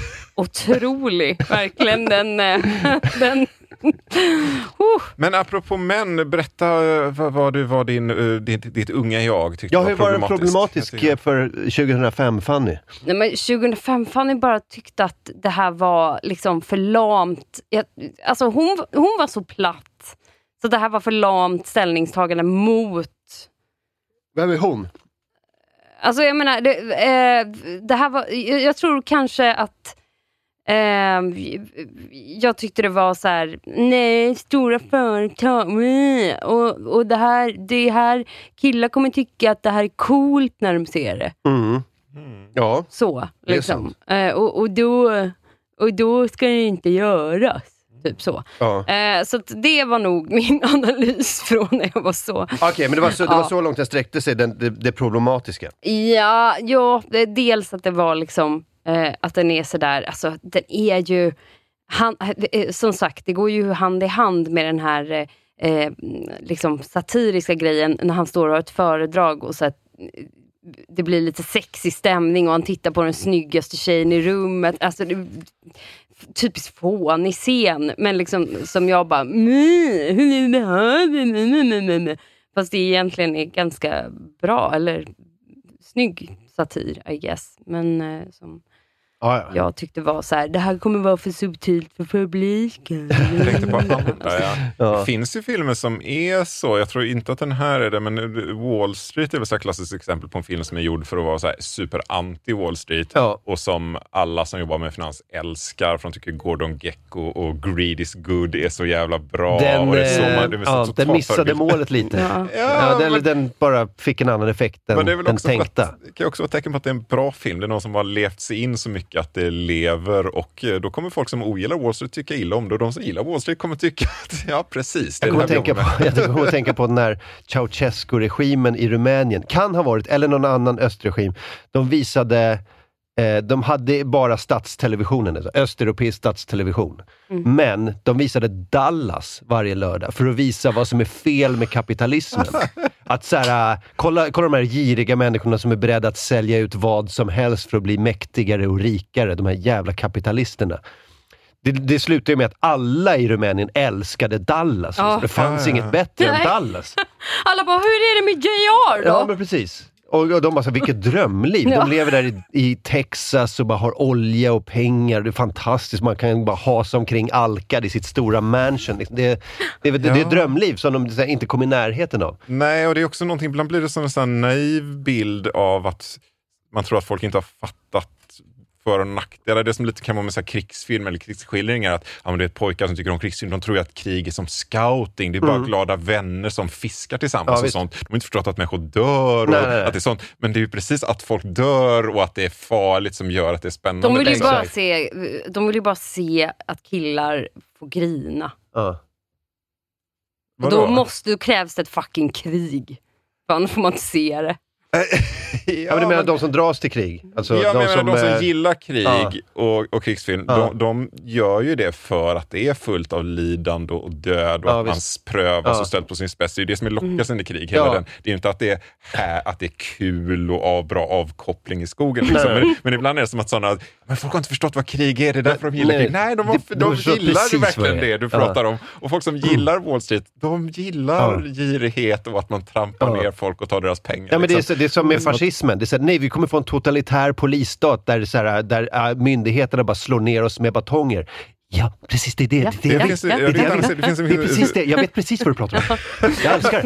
Otrolig, verkligen den, den uh. Men apropå män, berätta vad, vad du var din, ditt, ditt unga jag tyckte ja, var problematisk. Ja, hur var det problematisk för tjugohundrafem, Fanny? Nej, men tjugohundrafem, Fanny bara tyckte att det här var liksom för lamt. Jag, alltså hon, hon var så platt. Så det här var för lamt ställningstagande mot... Vem är hon? Alltså jag menar, det, eh, det här var... Jag, jag tror kanske att... Eh, jag tyckte det var så här, nej, stora företag mm, och, och det här, det här killar kommer tycka att det här är coolt när de ser det. Mm. Mm. Ja. Så, liksom. Eh, och, och, då, och då ska det inte göras. Typ så. Ja. Eh, så att det var nog min analys från när jag var så. Okej, okay, men det var så, det var ja. så långt jag sträckte sig, den, det, det problematiska. Ja, ja, det, dels att det var liksom Eh, att den är sådär, alltså den är ju han, eh, som sagt, det går ju hand i hand med den här eh, liksom satiriska grejen när han står och har ett föredrag och så att det blir lite sexig stämning och han tittar på den snyggaste tjejen i rummet, alltså det, typiskt fånig scen, men liksom som jag bara fast det egentligen är ganska bra eller snygg satir, I guess, men eh, som Ah, ja. jag tyckte var så här, det här kommer vara för subtilt för publiken. Jag tänkte på andra, ja. Ja. Det finns ju filmer som är så, jag tror inte att den här är det, men Wall Street är väl så här klassiskt exempel på en film som är gjord för att vara så här super anti Wall Street ja. och som alla som jobbar med finans älskar, för de tycker Gordon Gekko och Greed is Good är så jävla bra. Den, och det är så, man, det är så ja, den missade förbild. målet lite. Ja. Ja, ja, den, men, den bara fick en annan effekt än den tänkta. Att, det kan också vara ett tecken på att det är en bra film. Det är någon som har levt sig in så mycket att det lever, och då kommer folk som ogillar Wall Street tycka illa om det, och de som gillar Wall Street kommer tycka att ja, precis. Det jag kommer att tänka, på, jag tänka på när Ceausescu-regimen i Rumänien kan ha varit, eller någon annan östregim, de visade Eh, de hade bara statstelevisionen, alltså östeuropeisk statstelevision. Mm. Men de visade Dallas varje lördag för att visa vad som är fel med kapitalismen. Att så här, kolla, kolla de här giriga människorna som är beredda att sälja ut vad som helst för att bli mäktigare och rikare. De här jävla kapitalisterna. Det, det slutade ju med att alla i Rumänien älskade Dallas. Ja. Det fanns ja, ja. inget bättre Nej. än Dallas. Alla bara, hur är det med J R då? Ja, men precis. Och, och de bara så, vilket drömliv. Ja. De lever där i, i Texas och bara har olja och pengar. Det är fantastiskt. Man kan bara ha sig omkring alkad i sitt stora mansion. Det, det, det, det, ja. det är ett drömliv som de här, inte kommer i närheten av. Nej, och det är också någonting, ibland blir det som en sån naiv bild av att man tror att folk inte har fattat för- och nackdelar. Det är som lite kan vara med så här krigsfilm eller krigsskildringar, att ja, men det är ett pojkar som tycker om krigsfilm. De tror ju att krig är som scouting. Det är bara mm. glada vänner som fiskar tillsammans ja, och sånt. De har inte förstått att människor dör och nej, nej, nej. att det är sånt. Men det är ju precis att folk dör och att det är farligt som gör att det är spännande. De vill ju bara se, de vill ju bara se att killar får grina. Ja. Och då måste det krävs det ett fucking krig. För annars får man inte se det. ja, ja, men du menar men... de som dras till krig? Alltså, jag de menar som, de som äh... gillar krig ja. och, och krigsfilm, ja. de, de gör ju det för att det är fullt av lidande och död och ja, att visst. man prövas ja. och ställt på sin spets. Det är ju det som är lockelsen mm. i krig. Hela ja. den. Det är ju inte att det är, här, att det är kul och av, bra avkoppling i skogen. Liksom. men, men ibland är det som att sådana, men folk har inte förstått vad krig är, det är därför de gillar nej, krig. Nej, de, har, de, de gillar verkligen det, det du pratar ja. om. Och folk som gillar Wall Street, de gillar ja. girighet och att man trampar ja. ner folk och tar deras pengar. Ja, men liksom. det, är så, det är som med fascism. Det är så här, nej, vi kommer få en totalitär polisstat där, så här, där äh, myndigheterna bara slår ner oss med batonger. Ja, precis, det är det. Det, det, det, finns, det, det, det, det, det, det, finns en, det är precis det. Jag vet precis vad du pratar om. Jag älskar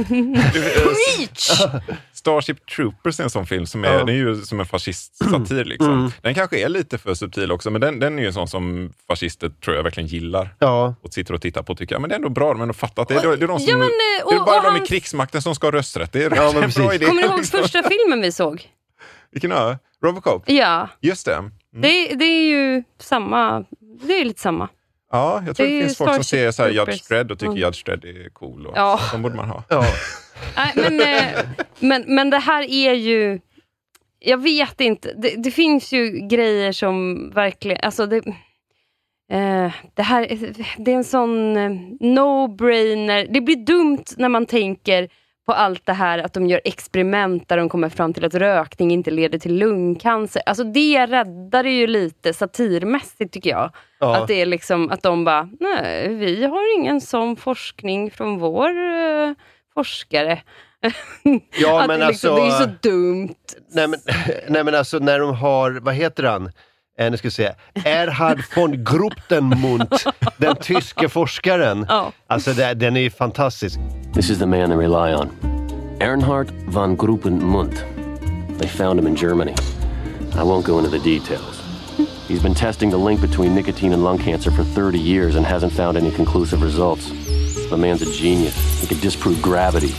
det. Starship Troopers är en sån film som är, ja. den är ju som en fascist-satir liksom. Mm. Den kanske är lite för subtil också, men den, den är ju en sån som fascister tror jag verkligen gillar. Ja. Och sitter och tittar på och tycker, ja, men det är ändå bra, men att fatta att det är, det är, de som, ja, men, och, det är bara och de hans... i krigsmakten som ska ha rösträtt. Det är ja, en bra idé. Kommer du ihåg första filmen vi såg? Vilken är? Robocop? Ja. Just det. Mm. det. Det är ju samma, det är lite samma. Ja, jag tror det, det finns folk som ser så här Judge Dredd och tycker mm. Judge Dredd är cool. Och ja. Så borde man ha. Ja. Nej, men, men, men det här är ju... Jag vet inte. Det, det finns ju grejer som verkligen... Alltså det, eh, det här det är en sån no-brainer. Det blir dumt när man tänker på allt det här att de gör experiment där de kommer fram till att rökning inte leder till lungcancer. Alltså det räddar ju lite satirmässigt tycker jag. Ja. Att det är liksom att de bara, nej, vi har ingen sån forskning från vår uh, forskare. Ja, att men det, liksom, alltså, det är så dumt. Nej men, nej men alltså när de har, vad heter han? Eh, nu ska vi se. Erhard von Gruptenmund, den tyske forskaren. Oh. Alltså det, den är ju fantastisk. This is the man they rely on. Erhard von Gruppenmund. They found him in Germany. I won't go into the details. He's been testing the link between nicotine and lung cancer for thirty years and hasn't found any conclusive results. The man's a genius. He could disprove gravity.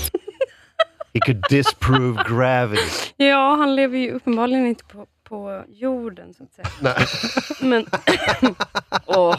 He could disprove gravity. Ja, han lever ju uppenbarligen inte på, på jorden, så att säga. Nej. Men... oh.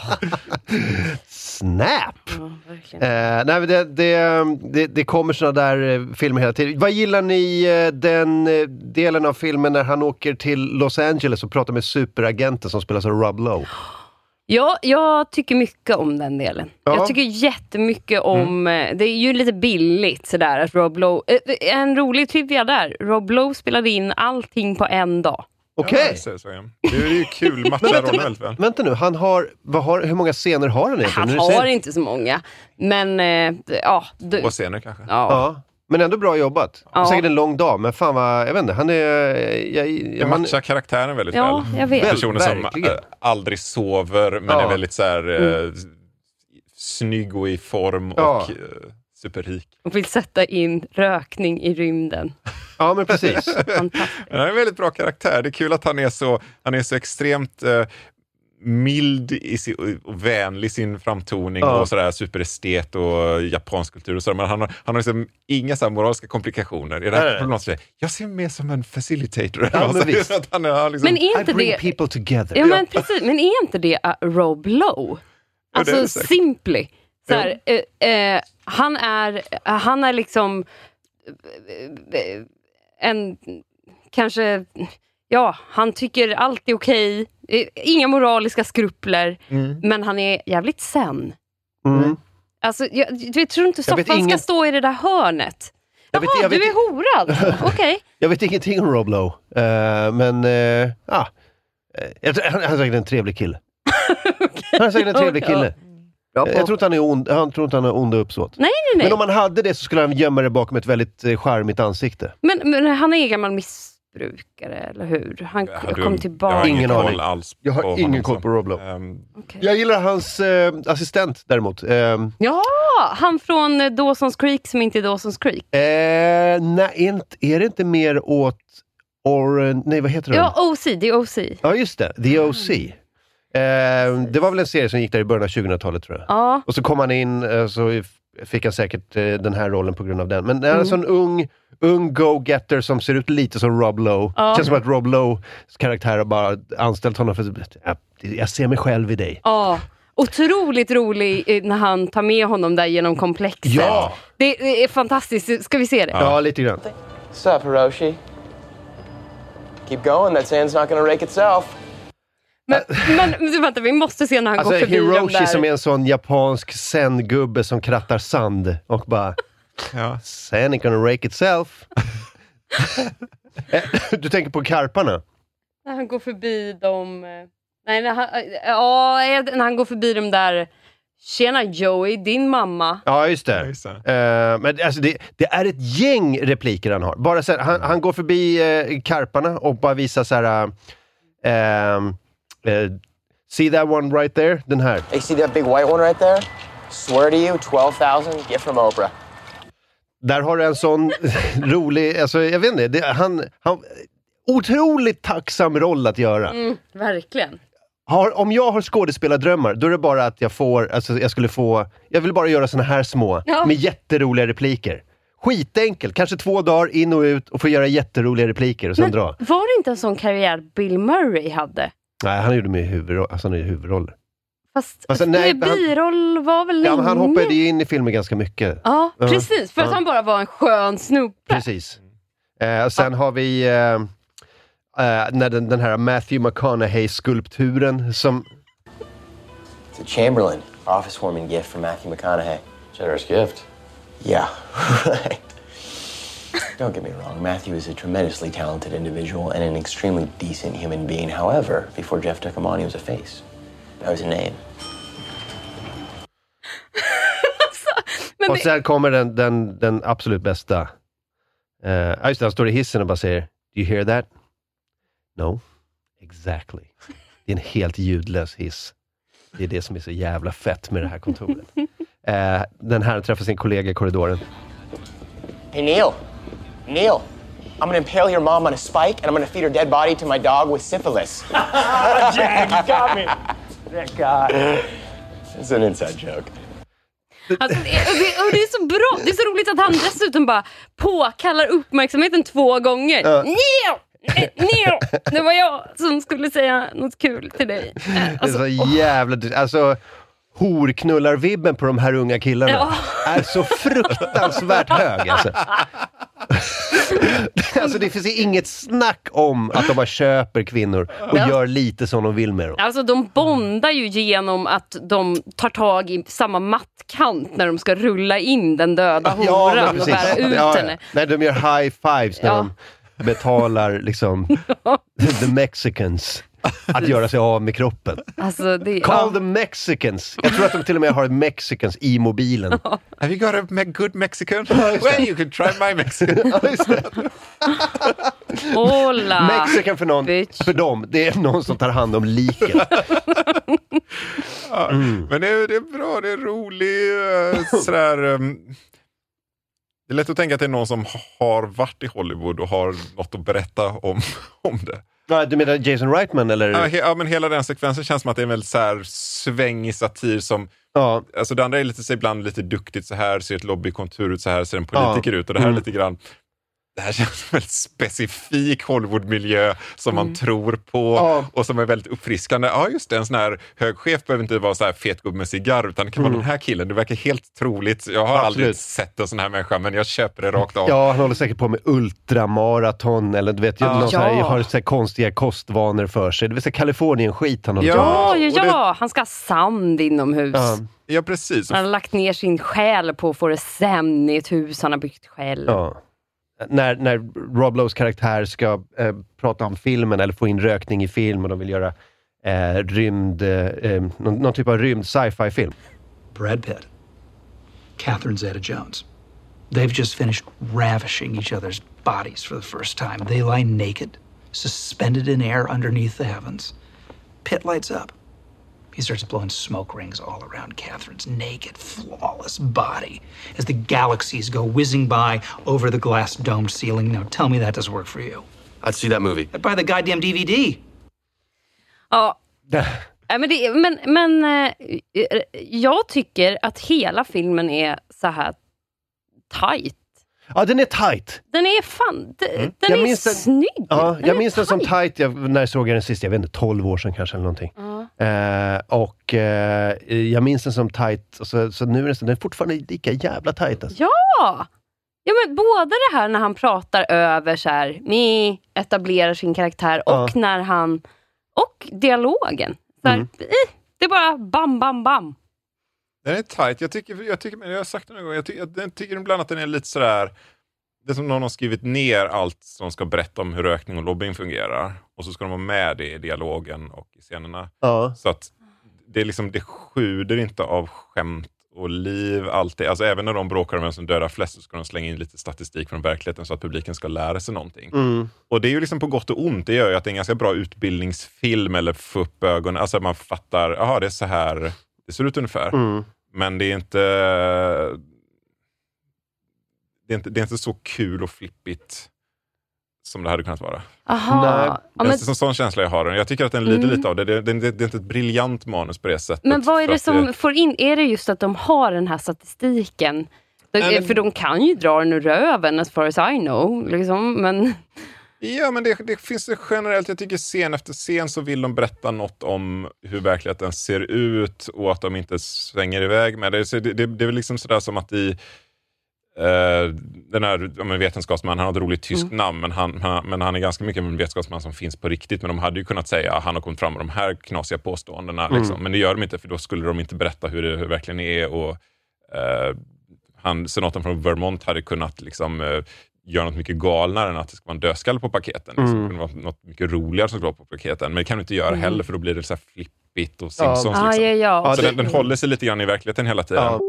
Snap! Ja, eh, nej, det, det, det, det kommer såna där filmer hela tiden. Vad gillar ni den delen av filmen när han åker till Los Angeles och pratar med superagenten som spelas av Rob Lowe? Ja, jag tycker mycket om den delen. Ja. Jag tycker jättemycket om... Mm. Det är ju lite billigt sådär att Rob Lowe... En rolig trivia där. Rob Lowe spelade in allting på en dag. Okej. Okay. Ja, det är ju kul matcha Ronald väl. Vänta nu, han har, vad har... Hur många scener har han egentligen? Han har inte så många. Men, äh, ja... Du... Två scener kanske. Ja. ja. Men ändå bra jobbat. Ja. Säkert en lång dag, men fan vad, jag vet inte, han är... Jag, jag, det matchar han... karaktären väldigt ja, väl. Jag vet. Personer som äh, aldrig sover, men ja. är väldigt så här äh, mm. snygg och i form ja. och äh, superrik. Och vill sätta in rökning i rymden. Ja, men precis. Han är en väldigt bra karaktär. Det är kul att han är så, han är så extremt... Äh, mild i sin, och vänlig i sin framtoning ja. och sådär superestet och japansk kultur och sådär, men han har, han har liksom inga så här moraliska komplikationer. Är det här på något sätt? Jag ser mer som en facilitator. Ja, men, visst. Att han är, liksom, men är inte I bring det, people together. Ja, men precis, men är inte det uh, Rob Lowe? Alltså ja, simply. Så här, ja. uh, uh, han är uh, han är liksom uh, uh, en kanske ja, han tycker allt är okej. Inga moraliska skrupler. Mm. Men han är jävligt sen. Mm. Alltså, jag, jag tror inte Staffan ingen... ska stå i det där hörnet. Jaha, vet, jag vet... du är horad. Okej. Okay. Jag vet ingenting om Rob Lowe. Uh, men, uh, ah. jag, han, han är säkert en trevlig kille. Okay. Han är säkert en trevlig kille. Jag tror inte han är ond, han tror inte han har onda uppsåt. Nej, nej, nej. Men om han hade det så skulle han gömma det bakom ett väldigt eh, charmigt ansikte. Men, men han är gammal missbrukare, eller hur? Han ja, kom du, tillbaka. Jag har ingen ingen aning. Alls jag har ingen koll på Rob Lowe. Um, okay. Jag gillar hans eh, assistent däremot. Um, ja, han från Dawson's Creek som inte är Dawson's Creek. Eh, nej, inte, är det inte mer åt or, nej, vad heter det? Ja, O C, det är O C. Ja, just det. The O C. Eh, det var väl en serie som gick där i början av tjugohundratalet, tror jag. Ja. Och så kom han in, eh, så fick han säkert eh, den här rollen på grund av den. Men det är mm. en sån ung, ung go-getter som ser ut lite som Rob Lowe. Ja. Känns som att Rob Lowes karaktär har bara anställt honom för jag, jag ser mig själv i dig. Ja. Otroligt rolig när han tar med honom där genom komplexet. Ja. Det är fantastiskt. Ska vi se det? Ja, ja lite grann. What's up, Hiroshi? Keep going, that sand's not gonna rake itself. Men, men vänta, vi måste se när han alltså, går förbi Hiroshi dem där. Som är en sån japansk zen-gubbe som krattar sand och bara ja. Sand ain't gonna rake itself. Du tänker på karparna? När han går förbi dem. Nej, när han, ja, när han går förbi dem där. Tjena Joey, din mamma. Ja, just det. Ja, just det. Uh, men alltså det, det är ett gäng repliker han har. Bara så här, han, han går förbi uh, karparna och bara visar så här. Uh, um, Uh, see that one right there? Den här. Hey, see that big white one right there? Swear to you, twelve thousand, gift from Oprah. Där har du en sån rolig, alltså jag vet inte, det, han, han otroligt tacksam roll att göra. Mm, verkligen. Har, om jag har skådespelardrömmar, då är det bara att jag får, alltså jag skulle få, jag vill bara göra såna här små, ja. Med jätteroliga repliker. Skitenkelt, kanske två dagar in och ut och få göra jätteroliga repliker och sen men dra. Var det inte en sån karriär Bill Murray hade? Nej, han gjorde med huvudroll, alltså han är huvudroller. Fast alltså, nej, biroll var väl länge. Ja, men han hoppade ju in i filmen ganska mycket. Ja, uh, precis. För uh. att han bara var en skön snubbe. Precis. Uh, sen uh. har vi uh, uh, när den, den här Matthew McConaughey-skulpturen som... It's a Chamberlain, office warming gift from Matthew McConaughey. Generous gift. Yeah, right. Don't get me wrong, Matthew is a tremendously talented individual and an extremely decent human being. However, before Jeff took him on, he was a face. That was a name. alltså, och sen kommer den, den, den absolut bästa. Uh, just det, han står i hissen och bara säger, do you hear that? No, exactly. Det är en helt ljudlös hiss. Det är det som är så jävla fett med det här kontoret. Uh, den här träffar sin kollega i korridoren. Hey Neil, Neil, I'm gonna impale your mom on a spike and I'm gonna feed her dead body to my dog with syphilis. Jack, you got me. That guy. It's an inside joke. Alltså, det, är, och det, och det är så bra. Det är så roligt att han dessutom bara påkallar uppmärksamheten två gånger. Uh. Neil! Neil! Det var jag som skulle säga något kul till dig. Alltså, det är så oh. jävla... Alltså, horknullar-vibben på de här unga killarna ja. Är så fruktansvärt hög. Alltså. Alltså det finns inget snack om att de bara köper kvinnor och ja. Gör lite som de vill med dem. Alltså de bondar ju genom att de tar tag i samma mattkant när de ska rulla in den döda horan ja, och bära ut ja, henne. Ja. Nej, de gör high fives när ja. De betalar liksom the Mexicans att göra sig av med kroppen. Alltså det, Call ja. the Mexicans. Jag tror att de till och med har Mexicans i mobilen. Have you got a me- good Mexican? Well, you can try my Mexican. Hola, Mexican för någon, för dem, det är någon som tar hand om liket. Ja, mm. Men det är, det är bra, det är roligt. Sådär... Um, det är lätt att tänka att det är någon som har varit i Hollywood och har något att berätta om, om det. Ja, du menar Jason Reitman eller? Ja, he- ja, men hela den sekvensen känns som att det är en väldigt så här svängig satir som... Ja. Alltså det andra är lite så ibland lite duktigt så här, ser ett lobbykontur ut så här, ser en politiker ja. Ut och det här mm. är lite grann... det här känns som en väldigt specifik Hollywood-miljö som mm. man tror på ja. och som är väldigt uppfriskande. Ja, just det, en sån här högchef behöver inte vara så här fetgubbe med cigarr, utan det kan mm. vara den här killen. Det verkar helt troligt. Jag har Absolut. aldrig sett en sån här människa, men jag köper det rakt av. Ja, han håller säkert på med ultramaraton eller du vet, ja. någon så här, har så här konstiga kostvanor för sig. Det vill säga Kalifornien-skit han håller ja, på med. Ja, ja, det... han ska ha sand inomhus. Ja. Ja, precis. Han har lagt ner sin själ på att få det sen i ett hus han har byggt själv. Ja. När, när Rob Lowe's karaktär ska eh, prata om filmen eller få in rökning i film och de vill göra eh, rymd, eh, någon, någon typ av rymd sci-fi film. Brad Pitt, Catherine Zeta-Jones. They've just finished ravishing each other's bodies for the first time. They lie naked, suspended in air underneath the heavens. Pitt lights up. He starts blowing smoke rings all around Catherine's naked, flawless body as the galaxies go whizzing by over the glass domed ceiling. Now tell me that doesn't work for you. I'd see that movie. I'd buy the goddamn D V D. Ja, men, det, men, men jag tycker att hela filmen är så här tight. Ja, den är tight. Den är fan, den, mm. den är den, snygg. Ja, den jag minns den som tight jag, när jag såg den sist, jag vet inte, tolv år sedan kanske eller någonting. Mm. Eh, och eh, jag minns den som tight, och så, så nu är den, den är fortfarande lika jävla tight. Alltså. Ja! Ja, men både det här när han pratar över så här, me, etablerar sin karaktär, och ja. när han, och dialogen. Så här, mm. eh, det är bara bam, bam, bam. Den är tight. Jag tycker, jag tycker, jag har sagt det någon gång, jag tycker, jag tycker ibland att den är lite sådär, det är som någon har skrivit ner allt som ska berätta om hur rökning och lobbying fungerar. Och så ska de vara med det i dialogen och i scenerna. Ja. Så att det är liksom, det sjuder inte av skämt och liv alltid. Alltså även när de bråkar om vem som dödar flest, så ska de slänga in lite statistik från verkligheten så att publiken ska lära sig någonting. Mm. Och det är ju liksom på gott och ont. Det gör ju att det är en ganska bra utbildningsfilm, eller få upp ögonen. Alltså man fattar, jaha, det är så här det ser ut ungefär. Mm. Men det är inte det är inte, det är inte så kul och flippigt som det hade kunnat vara. Aha. Ja, men... Det är en sån känsla jag har. Jag tycker att den lider mm. lite av det. Det, det, det. Det är inte ett briljant manus på det sättet. Men vad är det som det... får in? Är det just att de har den här statistiken? De, men... För de kan ju dra den ur röven as far as I know. Liksom. Men... Ja, men det, det finns det generellt. Jag tycker scen efter scen så vill de berätta något om hur verkligheten ser ut och att de inte svänger iväg med det. Så det, det, det är väl liksom sådär som att i Uh, den här ja, men vetenskapsman, han har ett roligt tyskt mm. namn, men han, han, men han är ganska mycket en vetenskapsman som finns på riktigt, men de hade ju kunnat säga att han har kommit fram med de här knasiga påståendena mm. liksom. Men det gör de inte, för då skulle de inte berätta hur det, hur det verkligen är. Och uh, han, senatorn från Vermont hade kunnat liksom uh, göra något mycket galnare än att det ska vara en dödskall på paketen liksom. Mm. Det kunde vara något mycket roligare som ska vara på paketen, men det kan du inte göra mm. heller, för då blir det så här flippigt och Simpsons ja. liksom. ah, ja, ja. Så det... den, den håller sig lite grann i verkligheten hela tiden. Ja.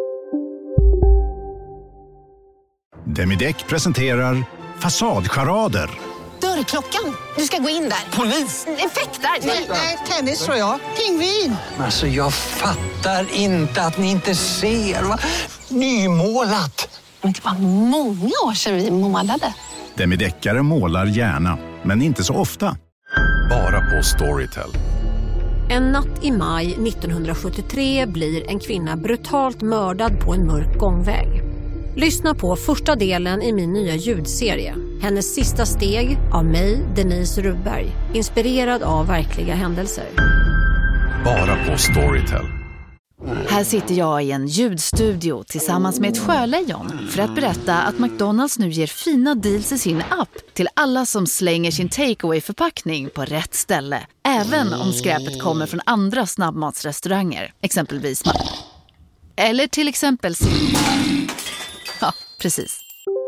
Demideck presenterar Fasadcharader. Dörrklockan. Du ska gå in där. Polis? Effektar? Nej, tennis tror jag. Pingvin. Alltså jag fattar inte att ni inte ser. Va? Nymålat. Men det var många år sedan vi målade. Demideckare målar gärna, men inte så ofta. Bara på Storytel. En natt i maj nittonhundrasjuttiotre blir en kvinna brutalt mördad på en mörk gångväg. Lyssna på första delen i min nya ljudserie. Hennes sista steg av mig, Denise Rubberg. Inspirerad av verkliga händelser. Bara på Storytel. Här sitter jag i en ljudstudio tillsammans med ett sjölejon för att berätta att McDonalds nu ger fina deals i sin app till alla som slänger sin takeaway-förpackning på rätt ställe. Även om skräpet kommer från andra snabbmatsrestauranger, exempelvis. Eller till exempel... Ja, precis.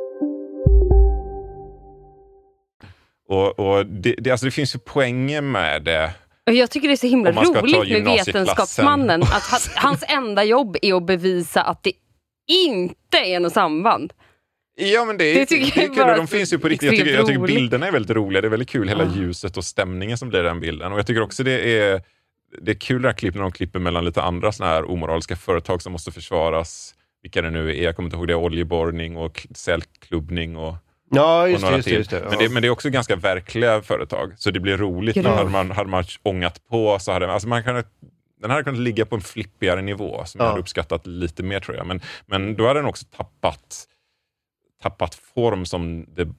Och, och det, det, alltså det finns ju poänger med det. Jag tycker det är så himla roligt med vetenskapsmannen. Att hans, hans enda jobb är att bevisa att det inte är något samband. Ja, men det är, det tycker det är kul. De finns ju på riktigt. Jag tycker, jag tycker bilderna är väldigt roliga. Det är väldigt kul, hela ja. ljuset och stämningen som blir den bilden. Och jag tycker också det är, det är kul det här klipp när de klipper mellan lite andra såna här omoraliska företag som måste försvaras. Vilka det nu är. Jag kommer inte ihåg det. Oljeborrning och cellklubbning och, ja, just, och några just, till. just det, ja. men, det, men det är också ganska verkliga företag. Så det blir roligt. Men hade man, hade man ångat på så hade alltså man kunnat, den hade kunnat ligga på en flippigare nivå som ja. jag hade uppskattat lite mer, tror jag. Men, men då hade den också tappat tappat form som debatt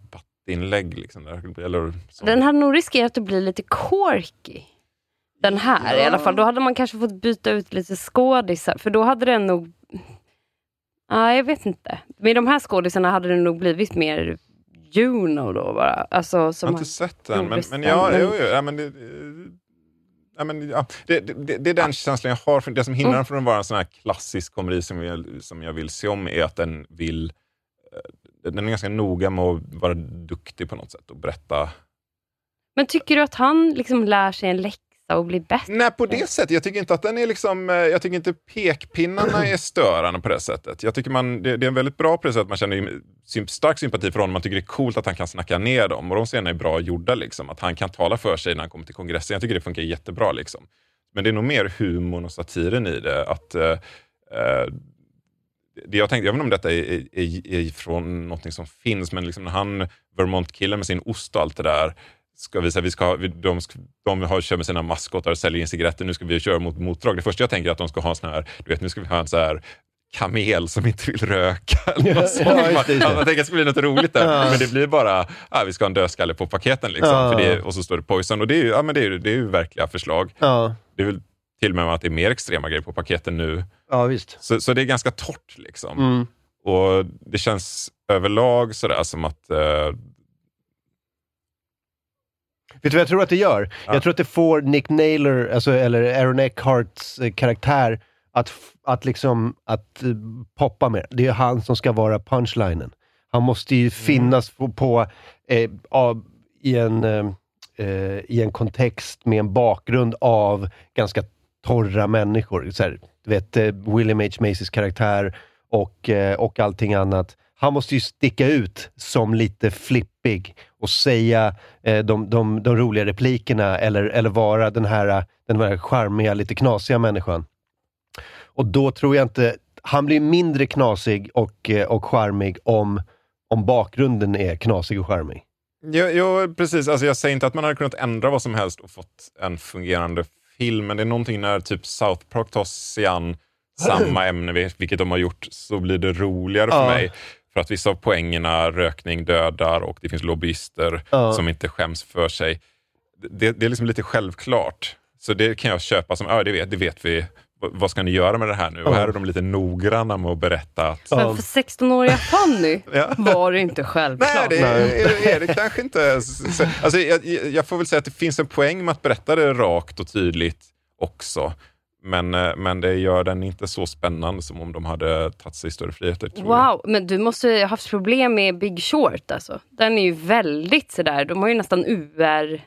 debattinlägg. Liksom, där, eller så. Den hade nog riskerat att bli lite quirky. Den här ja. i alla fall. Då hade man kanske fått byta ut lite skådisar. För då hade den nog... Ja, jag vet inte. Med de här skådisarna hade det nog blivit mer Juno då bara. Alltså, som jag har inte sett den. Men, men ja, men... Jo, jo, ja, men det... Ja, men, ja, det, det, det är den känslan jag har. För det som hindrar den från att vara en sån här klassisk komedi som jag, som jag vill se om är att den vill... Den är ganska noga med att vara duktig på något sätt och berätta. Men tycker du att han liksom lär sig en läxa och blir bättre? Nej, på det sättet. Jag tycker inte att den är liksom... Jag tycker inte pekpinnarna är störande på det sättet. Jag tycker man... Det, det är väldigt bra på det sättet. Man känner stark sympati för honom. Man tycker det är coolt att han kan snacka ner dem. Och de scenerna är bra gjorda liksom. Att han kan tala för sig när han kommer till kongressen. Jag tycker det funkar jättebra liksom. Men det är nog mer humorn och satiren i det. Att... Uh, uh, det jag tänkte, jag vet inte om detta är, är, är från något som finns, men liksom när han, Vermont-killen med sin ost och allt det där, ska vi säga, vi ska, de, de har kör med sina maskotar och säljer in cigaretter, nu ska vi köra mot motdrag. Det första jag tänker är att de ska ha en sån här, du vet, nu ska vi ha en så här kamel som inte vill röka. Eller något sånt. Ja, man, man tänker att det ska bli något roligt där, ja. Men det blir bara, ja, vi ska ha en dödskalle på paketen liksom, ja. För det, och så står det poison, och det är ju, ja, men det är ju, det är ju verkliga förslag. Ja. Det är väl till och med att det är mer extrema grejer på paketen nu. Ja, visst. Så, så det är ganska torrt liksom. Mm. Och det känns överlag sådär som att... Uh... Vet du vad jag tror att det gör? Ja. Jag tror att det får Nick Naylor, alltså, eller Aaron Eckharts eh, karaktär att, att liksom att uh, poppa mer. Det är han som ska vara punchlinen. Han måste ju finnas mm. på, på eh, av, i, en, eh, i en kontext med en bakgrund av ganska torra människor. Så här, du vet, William H. Macys karaktär och, och allting annat. Han måste ju sticka ut som lite flippig och säga eh, de, de, de roliga replikerna eller, eller vara den här, den här charmiga, lite knasiga människan. Och då tror jag inte... Han blir mindre knasig och, och charmig om, om bakgrunden är knasig och charmig. Ja, ja, precis. Alltså, jag säger inte att man hade kunnat ändra vad som helst och fått en fungerande film, men det är någonting när typ South Park tar sig an samma ämne, vilket de har gjort, så blir det roligare för ja. mig. För att vissa av poängerna, rökning dödar och det finns lobbyister ja. som inte skäms för sig. Det, det är liksom lite självklart. Så det kan jag köpa som, ja det vet, det vet vi. Vad ska ni göra med det här nu? Och här är de lite noggranna med att berätta att... Men för sexton-åriga Fanny ja. var det inte självklart. Nej, det är, är det kanske inte. Alltså, jag, jag får väl säga att det finns en poäng med att berätta det rakt och tydligt också. Men, men det gör den inte så spännande som om de hade tagit sig större friheter. Tror wow, jag. Men du måste ha haft problem med Big Short alltså. Den är ju väldigt sådär, de har ju nästan U R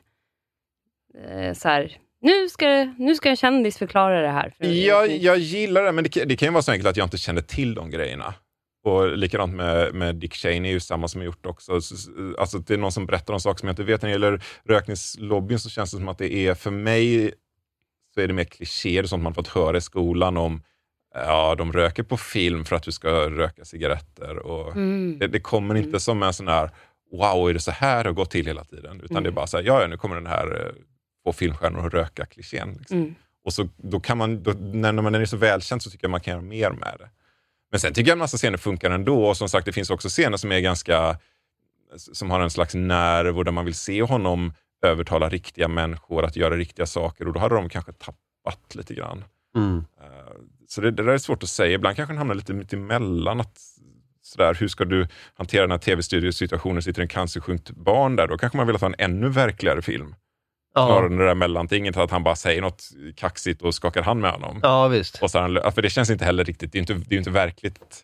eh, så här... Nu ska, nu ska jag kändisförklara det här. För jag, jag gillar det, men det, det kan ju vara så enkelt att jag inte känner till de grejerna. Och likadant med, med Dick Cheney är ju samma som jag gjort också. Alltså det är någon som berättar om saker som jag inte vet. När det gäller rökningslobbyn så känns det som att det är, för mig så är det mer klichéer, sånt man fått höra i skolan om, ja, de röker på film för att du ska röka cigaretter. Och mm. det, det kommer inte mm. som en sån här, wow, är det så här det har gått till hela tiden? Utan mm. det är bara så här, ja, ja, nu kommer den här... på filmstjärnor och röka klichén. Liksom. Mm. Och så då kan man, då, när man är så välkänd så tycker jag man kan göra mer med det. Men sen tycker jag en massa scener funkar ändå. Och som sagt, det finns också scener som är ganska, som har en slags nerv och där man vill se honom övertala riktiga människor att göra riktiga saker. Och då hade de kanske tappat lite grann. Mm. Uh, så det, det där är svårt att säga. Ibland kanske den hamnar lite mitt emellan. Att, sådär, hur ska du hantera den här tv-studiosituationen? Sitter en cancersjukt barn där? Då kanske man vill ha en ännu verkligare film. Snarare än det där mellantinget, att han bara säger något kaxigt och skakar hand med honom. Ja, visst. Och så han, för det känns inte heller riktigt, det är inte, det är inte verkligt.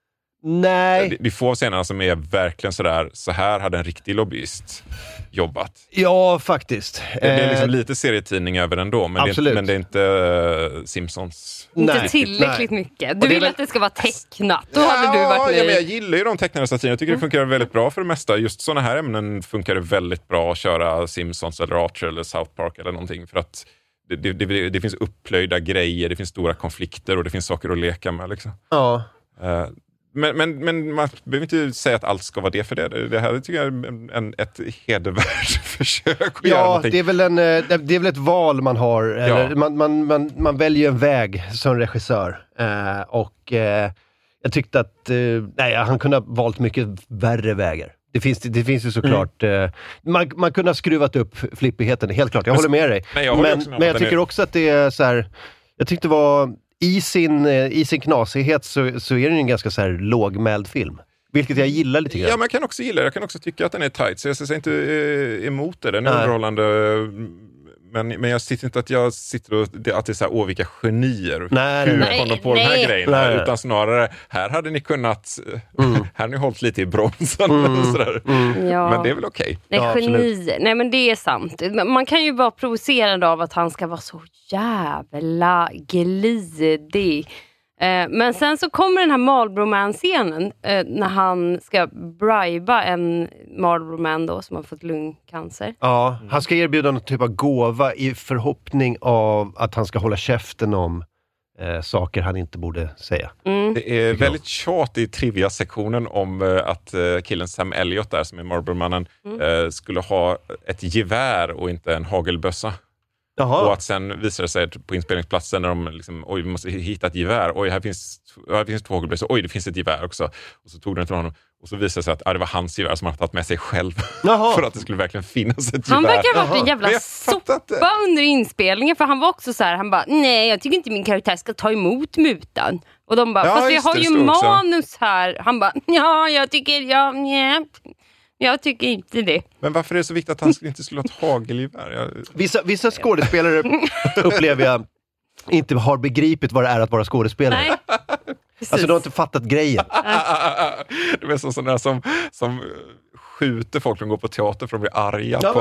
Nej. Det, det är få scener som är verkligen sådär, så här hade en riktig lobbyist jobbat. Ja, faktiskt. Det, det är liksom lite serietidning över ändå, men, det är, men det är inte uh, Simpsons. Inte Nej. tillräckligt Nej. mycket. Du vill väl... att det ska vara tecknat. Då ja, hade du varit ja, men jag gillar ju de tecknade satirerna. Jag tycker mm. det funkar väldigt bra för det mesta. Just sådana här ämnen funkar det väldigt bra att köra Simpsons eller Archer eller South Park eller någonting. För att det, det, det, det finns upplöjda grejer, det finns stora konflikter och det finns saker att leka med. Liksom. Ja. Uh, Men, men, men man behöver inte säga att allt ska vara det för det. Det här tycker jag är en, ett hedervärt försök att ja, göra någonting. Det är väl en, det är väl ett val man har. Eller ja. man, man, man, man väljer en väg som regissör. Eh, och eh, jag tyckte att eh, nej, han kunde ha valt mycket värre vägar. Det finns, det finns ju såklart... Mm. Eh, man, man kunde ha skruvat upp flippigheten, helt klart. Jag håller med dig. Nej, jag men men jag tycker är... också att det är så här... Jag tyckte det var... I sin, I sin knasighet så, så är det en ganska så här lågmäld film. Vilket jag gillar lite grann. Ja, man kan också gilla det. Jag kan också tycka att den är tight. Så jag ser inte eh, emot det. Den är underhållande... Men, men jag sitter inte att jag sitter och det, att det är så här, åh vilka genier. Nej, hur nej, kom de på nej. de här grejerna? Nej. Utan snarare, här hade ni kunnat, mm. här har ni hållit lite i bromsen. Mm. Sådär. Mm. Ja. Men det är väl okej. Okay. Nej, ja, genier. Nej, men det är sant. Man kan ju vara provocerad av att han ska vara så jävla glidig. Eh, men sen så kommer den här Marlboro Man-scenen eh, när han ska briba en Marlboro Man då som har fått lungcancer. Ja, han ska erbjuda någon typ av gåva i förhoppning av att han ska hålla käften om eh, saker han inte borde säga. Mm. Det är väldigt tjat i trivia-sektionen om eh, att eh, killen Sam Elliott där som är Marlboro-mannen mm. eh, skulle ha ett gevär och inte en hagelbössa. Jaha. Och att sen visar det sig på inspelningsplatsen när de liksom, oj vi måste hitta ett gevär, oj här finns, här finns två hagelbössor, oj det finns ett gevär också. Och så tog den till honom och så visade det sig att ja, det var hans gevär som han tagit med sig själv. För att det skulle verkligen finnas ett gevär. Han verkar ha varit en jävla soppa under inspelningen, för han var också så här, han bara, nej jag tycker inte min karaktär ska ta emot mutan. Och de bara, ja, fast vi har det, ju manus också här. Han bara, ja jag tycker, ja, nej. Jag tycker inte det. Men varför är det så viktigt att han inte skulle ha ett hagelgevär? Jag... Vissa, vissa skådespelare upplever jag inte har begripit vad det är att vara skådespelare. Nej. Alltså de har inte fattat grejen. Det är som sådana som, som skjuter folk som går på teater för att bli arga. Ja, på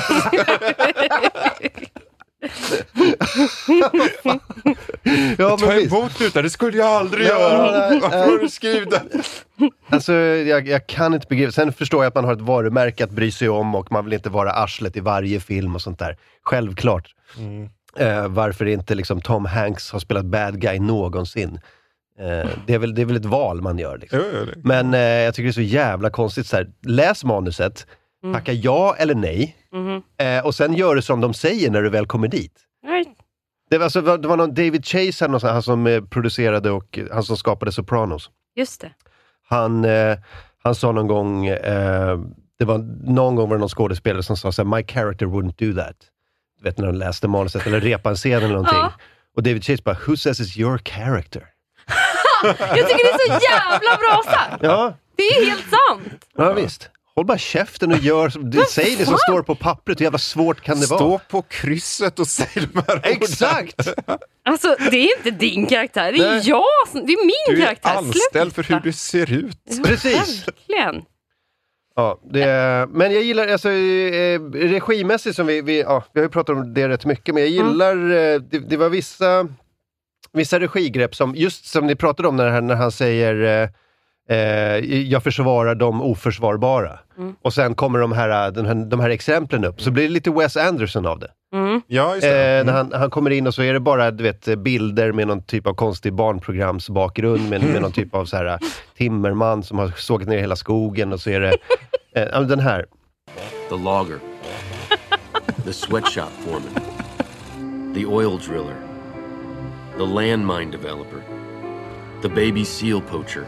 ja, ta emot utan, det skulle jag aldrig ja, göra. Nej, varför har du skrivit det? Alltså, jag, jag kan inte begripa. Sen förstår jag att man har ett varumärke att bry sig om och man vill inte vara arslet i varje film och sånt där. Självklart. Mm. Eh, varför inte liksom Tom Hanks har spelat bad guy någonsin. Eh, det, är väl, det är väl ett val man gör. Liksom. Jo, jo, Men eh, jag tycker det är så jävla konstigt. Så här, läs manuset, mm. tacka ja eller nej. Mm. Eh, och sen gör det som de säger när du väl kommer dit. Right. Det var, alltså, det var någon David Chase, någon, han som eh, producerade och han som skapade Sopranos. Just det. Han, eh, han sa någon gång, eh, det var någon gång var det någon skådespelare som sa så här, my character wouldn't do that. Du vet när de läste manuset eller repade en scen eller någonting. Ja. Och David Chase bara, who says it's your character? Jag tycker det är så jävla bra sagt. Ja. Det är helt sant. Ja visst. Håll bara käften och gör som, du, säg det som står på pappret. Hur jävla svårt kan det vara? Stå på krysset och säg de här orden. Exakt! Alltså, det är inte din karaktär. Det är Nej. jag som, det är min du är karaktär. anställd för hur du ser ut. Ja, precis. Verkligen. Ja, det, men jag gillar, alltså eh, regimässigt som vi, vi, ja, vi har ju pratat om det rätt mycket, men jag gillar, mm. det, det var vissa, vissa regigrepp som, just som ni pratade om när han, när han säger eh, Eh, jag försvarar de oförsvarbara. Mm. Och sen kommer de här, de här, de här exemplen upp. Så blir det lite Wes Anderson av det. Mm. Ja, just det. Eh, när han, han kommer in och så är det bara du vet, bilder med någon typ av konstig barnprogramsbakgrund. Med, med någon typ av så här, timmerman som har sågat ner hela skogen. Och så är det eh, den här. The logger. The sweatshop foreman. The oil driller. The landmine developer. The baby seal poacher.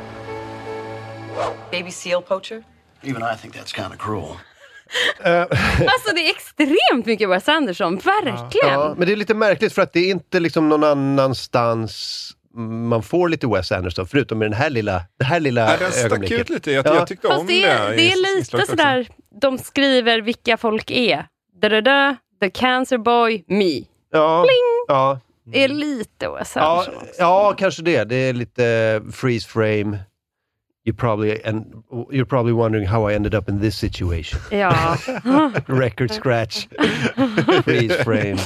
Baby seal poacher? Even I think that's kind of cruel. Alltså det är extremt mycket Wes Anderson, verkligen. Ja, men det är lite märkligt för att det är inte liksom någon annanstans man får lite Wes Anderson, förutom med den här lilla, det här lilla ja, den stack ögonblicket. Ut lite, jag, ja. jag tyckte Fast om det. Är, det, det är lite sådär, de skriver vilka folk är. Da-da-da, the cancer boy, me. Ja, Bling! Ja. Det är lite Wes Anderson ja, också. ja, kanske det. Det är lite freeze frame. You probably and you're probably wondering how I ended up in this situation. Ja. Record scratch. Freeze frame.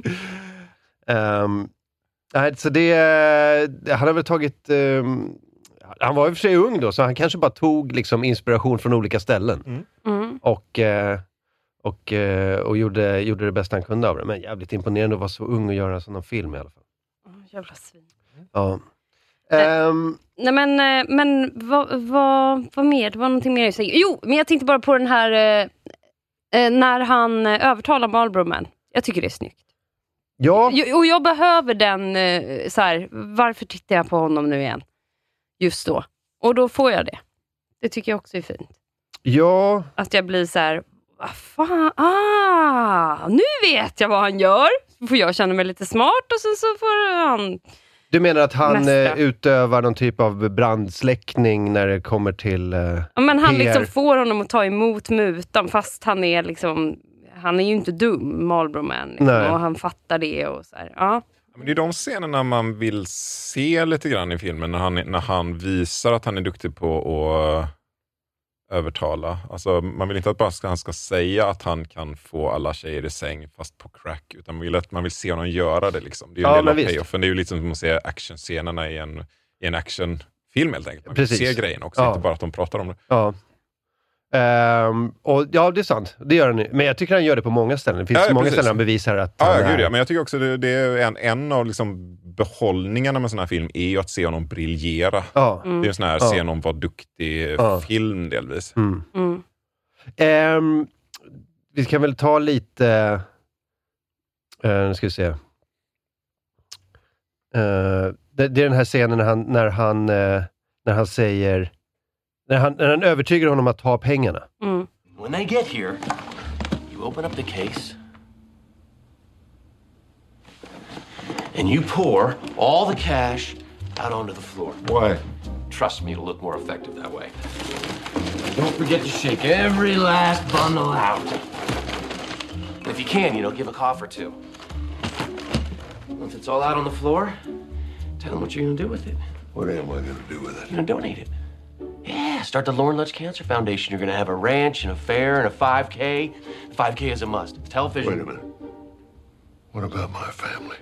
Um, så det, han har väl tagit um, han var i och för sig ung då, så han kanske bara tog liksom inspiration från olika ställen. Mm. Mm. Och uh, och, uh, och gjorde, gjorde det bästa han kunde av det. Men jävligt imponerande att vara så ung och göra en sån film i alla fall. Oh, jävla svin. Ja. Um, Nej men, men vad, vad, vad mer? Det var någonting mer jag säger. Jo, men jag tänkte bara på den här eh, när han övertalar Marlboro Man. Jag tycker det är snyggt. Ja. Och jag behöver den eh, så här, varför tittar jag på honom nu igen? Just då. Och då får jag det. Det tycker jag också är fint. Ja. Att jag blir så här, vad fan, ah, nu vet jag vad han gör. Får jag känna mig lite smart och sen så får han... Du menar att han Mästra. eh, utövar någon typ av brandsläckning när det kommer till eh, Ja, men han P R? liksom får honom att ta emot mutan fast han är liksom, han är ju inte dum, Marlboro Man. Liksom, och han fattar det och så här, ja. Men det är de scenerna man vill se lite grann i filmen när han, när han visar att han är duktig på att övertala. Alltså, man vill inte att bara ska, han ska säga att han kan få alla tjejer i säng fast på crack, utan man vill att man vill se honom göra det liksom. Det är ju Ja, en del men av visst. payoffen. Det är ju lite som att se actionscenerna i en, i en actionfilm helt enkelt. Man Precis. vill se grejen också, Ja. inte bara att de pratar om det. Ja. Ehm, och ja, det är sant. Det gör han. Men jag tycker han gör det på många ställen. Det finns Ja, ja, många precis. ställen han bevisar att Ja, han ja, är... gud, ja. Men jag tycker också det, det är en, en av liksom behållningarna med sån här film är ju att se honom briljera. Ja. Det är en sån här, Ja. se honom vara duktig Ja. film delvis. Mm. Mm. Ehm, vi kan väl ta lite... Uh, nu ska vi se. Uh, det, det är den här scenen när han, när han, uh, när han säger... När han, när han övertygar honom att ta pengarna. Mm. When they get here, you open up the case and you pour all the cash out onto the floor. Why? Trust me, it'll look more effective that way. Don't forget to shake every last bundle out. And if you can, you know, give a cough or two. Once it's all out on the floor, tell them what you're gonna do with it. What am I going to do with it? You're gonna donate it. Yeah, start the Lauren Lutz Cancer Foundation. You're gonna have a ranch and a fair and a five K. five K is a must. Television. Wait a minute. What about my family?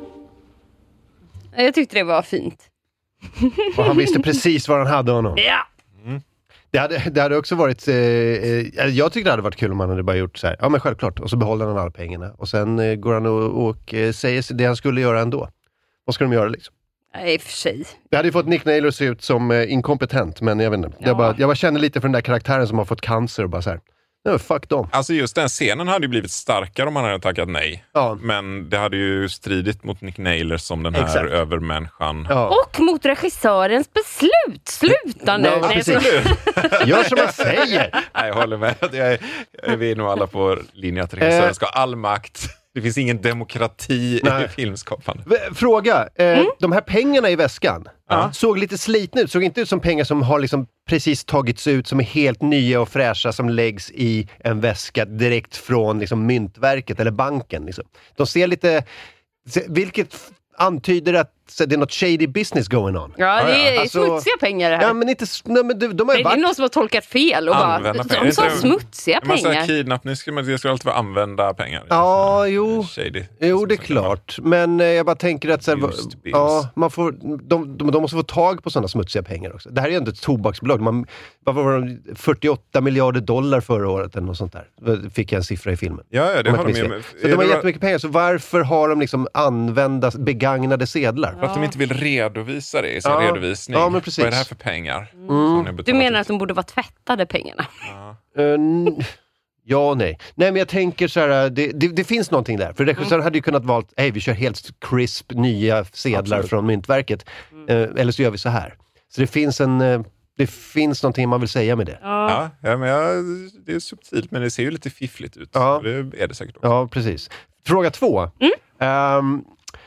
Jag tyckte det var fint. Och han visste precis var han hade honom. Ja. Mm. Det hade, det hade också varit... Eh, eh, jag tyckte det hade varit kul om han hade bara gjort så här. Ja, men självklart. Och så behåller han alla pengarna. Och sen eh, går han och, och eh, säger det han skulle göra ändå. Vad ska de göra liksom? Nej, för sig. Det hade ju fått Nick Naylor se ut som eh, inkompetent, men jag vet inte. Ja. Jag, bara, jag bara känner lite för den där karaktären som har fått cancer och bara så här. Nej, fuck dem. Alltså just den scenen hade ju blivit starkare om han hade tackat nej. Ja. Men det hade ju stridit mot Nick Naylor som den här Exakt. övermänniskan. Ja. Och mot regissörens beslut. Sluta nu. Ja, Nej, precis. så- Gör som man säger. Nej, jag håller med. Jag är, vi är nog alla på linje att regissören ska ha all makt. Det finns ingen demokrati Nej. i filmskapande. V- Fråga, eh, Mm. de här pengarna i väskan Ja. såg lite slitna ut. Såg inte ut som pengar som har liksom precis tagits ut, som är helt nya och fräscha, som läggs i en väska direkt från liksom myntverket eller banken. Liksom. De ser lite, se- vilket f- antyder att så, det är något shady business going on. Ja, det är Alltså- smutsiga pengar det här. Ja, men inte, s- nej, men de, de har det ju är varit... någon som har tolkat fel och bara, Använda pengar. de sa Inte- smutsiga En massa pengar. kidnappning, ska man- det ska alltid vara använda pengar. Ja, jo. Shady. Jo, det är klart. Men eh, jag bara tänker att så här, Used bills. ja, man får, de, de, de måste få tag på sådana smutsiga pengar också. Det här är ju inte ett tobaksbolag. Man, vad var det, fyrtioåtta miljarder dollar förra året eller något sånt där. Fick jag en siffra i filmen. Ja, ja, det Om jag har de inte ju. minns med- fel. Så de har är det jättemycket pengar, så varför har de liksom använda begagnade sedlar? För att de inte vill redovisa det i sin Ja. redovisning. Ja, men precis. Vad är det här för pengar? Mm. Som ni har Du betalat menar ut? att de borde vara tvättade pengarna? Uh, n- ja och nej. Nej, men jag tänker så här, det, det, det finns någonting där. För regissören hade ju kunnat valt, hej, vi kör helt crisp nya sedlar Absolut. från myntverket. Eh, eller så gör vi så här. Så det finns en, eh, det finns någonting man vill säga med det. Ja, ja, men jag, det är subtilt, men det ser ju lite fiffligt ut. Ja. Det är det säkert också. Ja, precis. Fråga två. Ehm,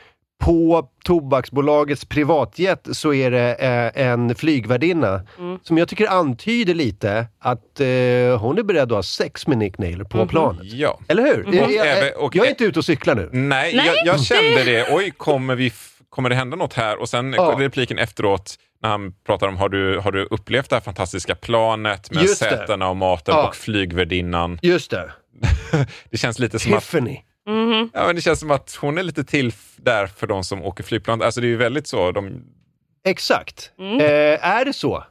på tobaksbolagets privatjet så är det eh, en flygvärdinna Mm. som jag tycker antyder lite att eh, hon är beredd att ha sex med Nick Naylor på planet. Ja. Eller hur? Mhm. Jag, Och jag, även- och- jag är inte ute och cyklar nu. Nej, Nej, jag, jag det- kände det. Oj, kommer, vi f- kommer det hända något här? Och sen Ja. repliken efteråt när han pratar om, har du, har du upplevt det här fantastiska planet med Just det. sätena och maten Ja. och flygvärdinnan? Just det. Det känns lite som att, Tiffany. Mhm. ja, men det känns som att hon är lite till f- där för de som åker flygplan. Alltså det är ju väldigt så. De, Exakt. Mm. Eh, är det så?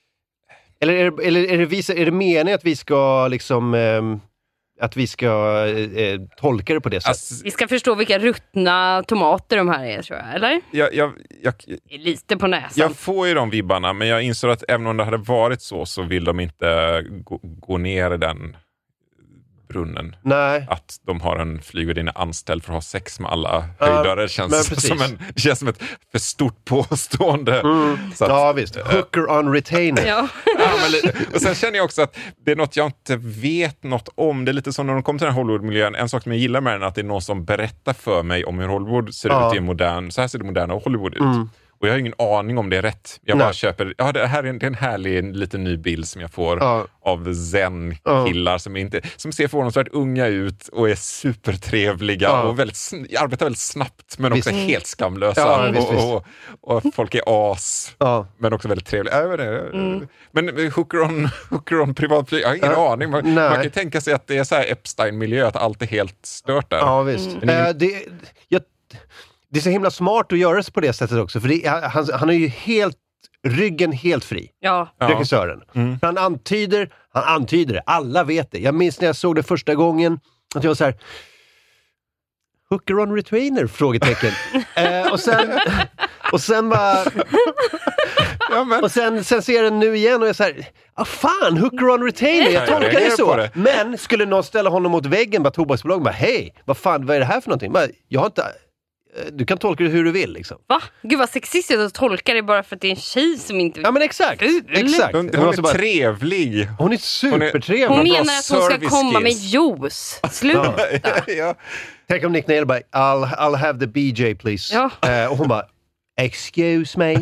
Eller är det, eller är det, vi, är det meningen att vi ska liksom ehm, att vi ska eh, tolka det på det sättet? alltså, Vi ska förstå vilka ruttna tomater de här är, tror jag. Eller? jag, jag, jag, Det är lite på näsan. jag får ju de vibbarna, men jag insåg att även om det hade varit så så vill de inte gå, gå ner i den brunnen. Nej. Att de har en flygvärdinna anställd för att ha sex med alla höjdare. Det känns, som en, det känns som ett för stort påstående. Mm. Så att, ja visst, hooker on retainer. Ja. Ja, men, och sen känner jag också att det är något jag inte vet något om. Det är lite som när de kommer till den här Hollywood-miljön. En sak som jag gillar med den är att det är någon som berättar för mig om hur Hollywood ser ja. ut i en modern, så här ser det moderna Hollywood ut. Mm. Och jag har ingen aning om det är rätt. Jag Nej. bara köper, ja det här är en, det är en härlig, en liten ny bild som jag får ja. av zen-killar ja. som, inte, som ser förvånansvärt unga ut och är supertrevliga ja. och väldigt, arbetar väldigt snabbt men också visst. helt skamlösa. Ja, och, visst, visst. Och, och, och folk är as, ja. men också väldigt trevliga. Äh, det, mm. Men hooker on, hooker on privatflyg, jag har ingen ja. aning. Man, man kan ju tänka sig att det är så här Epstein-miljö, att allt är helt stört där. Ja, visst. Mm. Äh, det, jag, det är så himla smart att göra det på det sättet också. För det, han, han är ju helt, ryggen helt fri. Ja. Regissören. Mm. Han antyder, han antyder det. Alla vet det. Jag minns när jag såg det första gången att jag var så här: hooker on retainer? Frågetecken. eh, och sen och sen bara ja, men. och sen, sen ser jag den nu igen och jag säger, ah fan, hooker on retainer, jag tolkar det så. Det. Men skulle någon ställa honom mot väggen, bara tobaksbolagen, bara hej, vad fan, vad är det här för någonting? Bara, jag har inte, du kan tolka det hur du vill liksom. Va? Gud vad sexistiskt att tolka det bara för att det är en tjej som inte... Ja men exakt, exakt. Hon, hon är bara trevlig. Hon är supertrevlig. Hon, är, hon menar att hon ska komma med juice. Sluta. Ja. ja. Tänk om Nick Nail bara, I'll, I'll have the B J please. Ja. Uh, och hon bara, excuse me.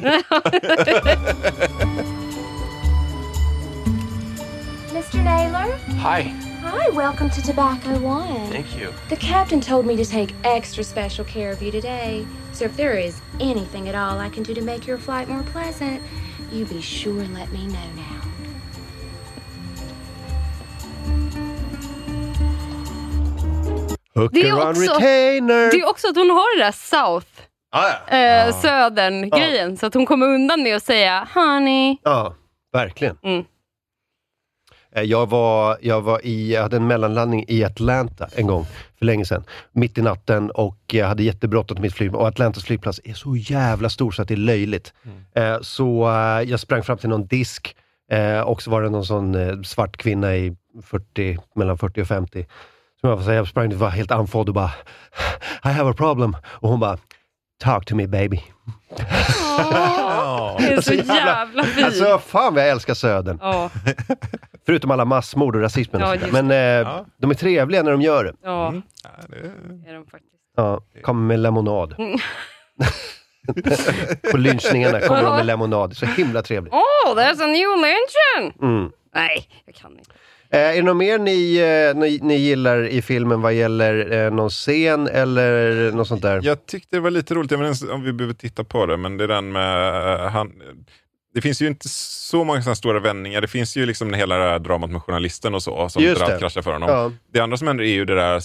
Mister Naylor? Hi. Hi, welcome to Tobacco One. Thank you. The captain told me to take extra special care of you today. So if there is anything at all I can do to make your flight more pleasant, you be sure and let me know now. Hooker det är on också, retainer. Det är också att hon har det där South. Ah, ja. eh, ah. Södern-grejen. Ah. Så att hon kommer undan med att säga honey. Ja, verkligen. Mm. Jag var, jag var i, jag hade en mellanlandning i Atlanta en gång för länge sedan. Mitt i natten och jag hade jättebråttom till mitt flyg. Och Atlantas flygplats är så jävla stor så att det är löjligt. Mm. Så jag sprang fram till någon disk och så var det någon sån svart kvinna i fyrtio, mellan fyrtio och femtio. Som jag var så jag sprang, det var helt andfådd och bara I have a problem. Och hon bara, talk to me baby. Oh, det är så alltså, jävla, jävla fint. Alltså fan vad jag älskar Södern. Oh. Förutom alla massmord och rasismen. Ja, och men eh, ja. de är trevliga när de gör det. Ja, mm. ja det är de faktiskt. Ja, kommer med lemonad. Mm. På lynchningarna kommer de med lemonad. Så himla trevligt. Oh, there's a new lynchen! Mm. Nej, jag kan inte. Eh, är det något mer ni, eh, ni, ni gillar i filmen vad gäller eh, någon scen eller något sånt där? Jag tyckte det var lite roligt, jag vet inte om vi behöver titta på det, men det är den med uh, han, det finns ju inte så många sådana stora vändningar. Det finns ju liksom hela det här dramat med journalisten och så som allt kraschar för honom. Ja. Det andra som händer är ju det där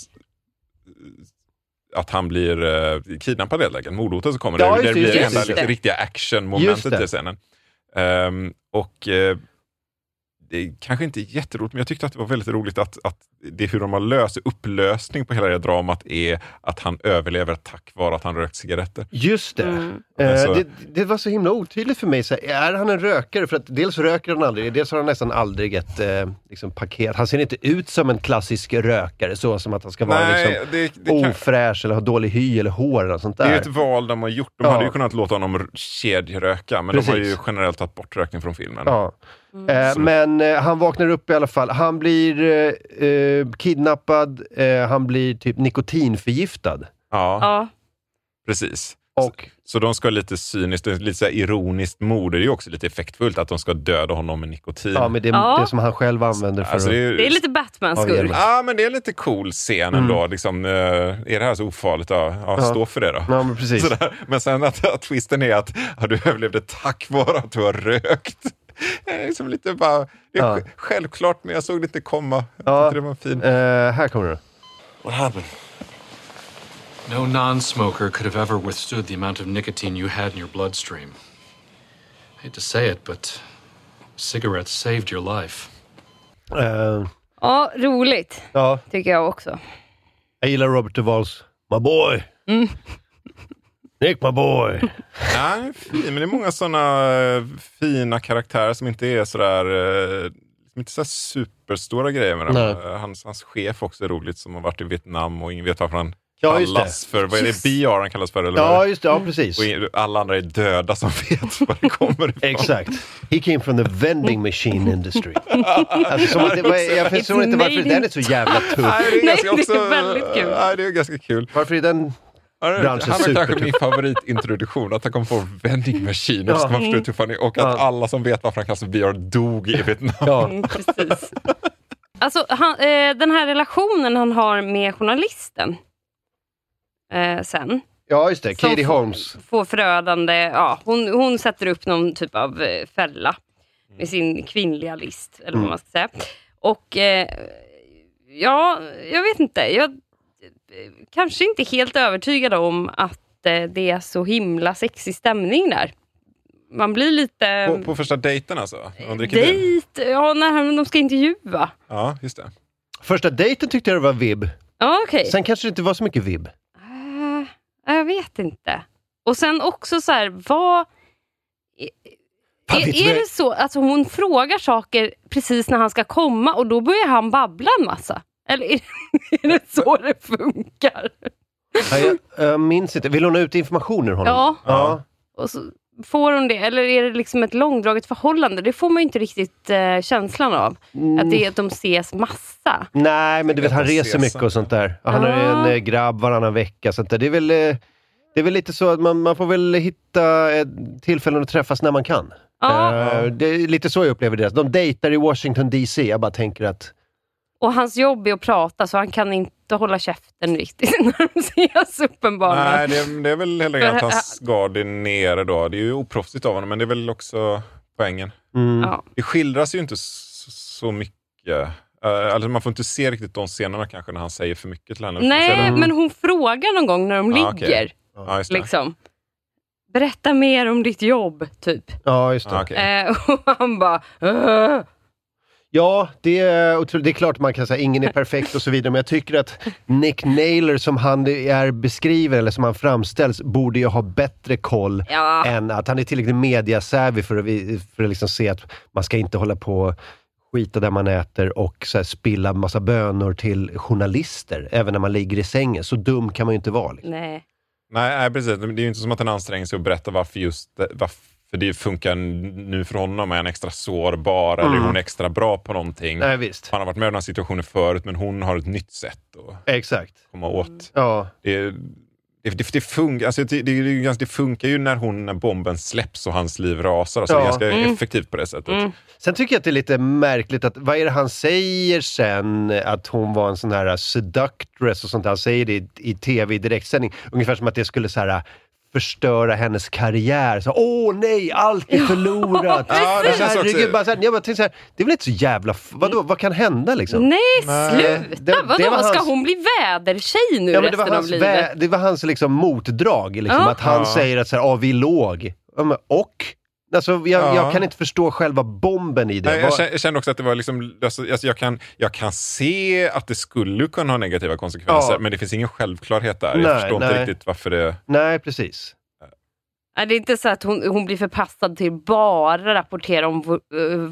att han blir uh, kidnappad helt enkelt. Mordhotet så kommer ja, det. Det blir det enda liksom, riktiga action-momentet i scenen. Um, och uh, det är kanske inte jätteroligt, men jag tyckte att det var väldigt roligt att, att det hur de har löst upplösning på hela det dramat är att han överlever tack vare att han rökt cigaretter. Just det. Mm. Eh, det. Det var så himla otydligt för mig. Så är han en rökare? För att dels röker han aldrig, dels har han nästan aldrig ett eh, liksom, paket. Han ser inte ut som en klassisk rökare, så som att han ska vara Nej, liksom, det, det kan... ofräsch eller ha dålig hy eller hår eller sånt där. Det är ett val de har gjort. De ja. hade ju kunnat låta honom kedjeröka, men Precis. de har ju generellt tagit bort rökning från filmen. Ja. Mm. Eh, men eh, han vaknar upp i alla fall. Han blir eh, eh, kidnappad. Eh, han blir typ nikotinförgiftad. Ja, ja. Precis. Och, så, så de ska lite cyniskt, lite så här ironiskt mord. Det är ju också lite effektfullt att de ska döda honom med nikotin. Ja, men det, ja. det som han själv använder för alltså, det, är, det är lite Batman-skurk. Ja, men det är lite cool scen ändå. Mm. Liksom, är det här så ofarligt? Ja, ja, stå ja. för det då. Ja, men precis. Sådär. Men sen att, att twisten är att ja, du överlevde tack vare att du har rökt. Det är liksom lite bara, det är ja. självklart, men jag såg det inte komma. Jag ja. det var fint. Uh, här kommer det. What happened? No non-smoker could have ever withstood the amount of nicotine you had in your bloodstream. I hate to say it, but cigarettes saved your life. Uh, ja, roligt. Ja. Tycker jag också. Jag gillar Robert Duvals. My boy. Mm. Nick, my boy. Ja, fin, men det är många sådana fina karaktärer som inte är sådär inte så superstora grejer med dem. Hans, hans chef också är roligt som har varit i Vietnam och ingen vet varför han ja, kallas för. Vad är det? B R han kallas för? Eller ja, just det. Ja, precis. Och alla andra är döda som vet var det kommer ifrån. Exakt. He came from the vending machine industry. Alltså, som att det var, jag förstår inte varför den är så jävla tuff. Nej, det är, ganska Nej, också, det är väldigt kul. Nej, det är ganska kul. Varför är den... Han har kanske min favoritintroduktion, att han kommer få vending machine och så ska man förstå hur tuff han är, och att ja. alla som vet varför han kallas för B R dog i Vietnam. Ja. Mm, precis. Alltså han, eh, den här relationen han har med journalisten eh, sen. Ja, just det. Katie Holmes. Får, får förödande, ja, hon, hon sätter upp någon typ av eh, fälla med sin kvinnliga list, eller vad mm. man ska säga. Och eh, ja, jag vet inte, jag kanske inte helt övertygad om att eh, det är så himla sexig stämning där. Man blir lite... På, på första dejten alltså? Dejt? Ja, när de ska intervjua. Ja, just det. Första dejten tyckte jag det var vibb. Ja, okej. Okay. Sen kanske det inte var så mycket vibb. Uh, jag vet inte. Och sen också så här, vad... Är, är, är det så att alltså, hon frågar saker precis när han ska komma och då börjar han babbla en massa? Eller är, är det så det funkar? Ja, jag, jag minns inte. Vill hon ha ut information ur honom? Ja. ja. Och så får hon det. Eller är det liksom ett långdraget förhållande? Det får man ju inte riktigt uh, känslan av. Mm. Att det är att de ses massa. Nej, men du vet, han reser mycket och sånt där. Han ja. har en uh, grabb varannan vecka. Sånt där. Det är väl... Uh, Det är väl lite så att man, man får väl hitta tillfällen att träffas när man kan. Ja. Uh, det är lite så jag upplever det. De dejtar i Washington D C. Jag bara tänker att... Och hans jobb är att prata, så han kan inte hålla käften riktigt när de ses uppenbarligen. Nej, det är, det är väl helt enkelt att hans gard är nere då. Det är ju oproffsigt av honom, men det är väl också poängen. Mm. Ja. Det skildras ju inte så, så mycket... Uh, alltså man får inte se riktigt de scenerna kanske när han säger för mycket till henne. Nej, men hon frågar någon gång när de ah, ligger. Okay. Ja, just det. Liksom. Berätta mer om ditt jobb, typ. Ja, just det. Ah, okay. eh, och han bara... Åh! Ja, det är, det är klart man kan säga ingen är perfekt och så vidare, men jag tycker att Nick Naylor som han är beskriven eller som han framställs borde ju ha bättre koll ja. än att han är tillräckligt mediasavvy för att, för att liksom se att man ska inte hålla på skita där man äter och så här spilla massa bönor till journalister även när man ligger i sängen. Så dum kan man ju inte vara. Liksom. Nej. Nej, precis. Det är ju inte som att han anstränger sig att berätta varför just varför det funkar nu för honom. Är han extra sårbar mm. eller är hon extra bra på någonting? Nej, visst. Han har varit med i den här situationen förut, men hon har ett nytt sätt att Exakt. komma åt. Ja. Det, det, det, det, funkar, alltså det, det, det funkar ju när, hon, när bomben släpps och hans liv rasar. Alltså ja. Det är ganska mm. effektivt på det sättet. Mm. Sen tycker jag att det är lite märkligt att vad är det han säger sen att hon var en sån här seductress och sånt där. Han säger det i, i tv i direktsändning. Ungefär som att det skulle så här förstöra hennes karriär. Så, åh nej, allt är förlorat. Ja, det känns herregud, bara så här, jag bara tänkte så här, det är väl inte så jävla... Vadå, vad kan hända liksom? Nej, sluta! Det, vadå, det hans, ska hon bli vädertjej nu ja, resten det var hans, av livet? Vä, det var hans liksom motdrag. Liksom, ja. Att han ja. säger att så här, ah, vi låg. Och... Alltså, jag, ja. jag kan inte förstå själva bomben i det. Nej, jag, känner, jag känner också att det var liksom... Alltså, jag, kan, jag kan se att det skulle kunna ha negativa konsekvenser, ja. men det finns ingen självklarhet där. Nej, jag förstår nej. inte riktigt varför det... Nej, precis. Nej, det är inte så att hon, hon blir förpassad till bara rapportera om uh,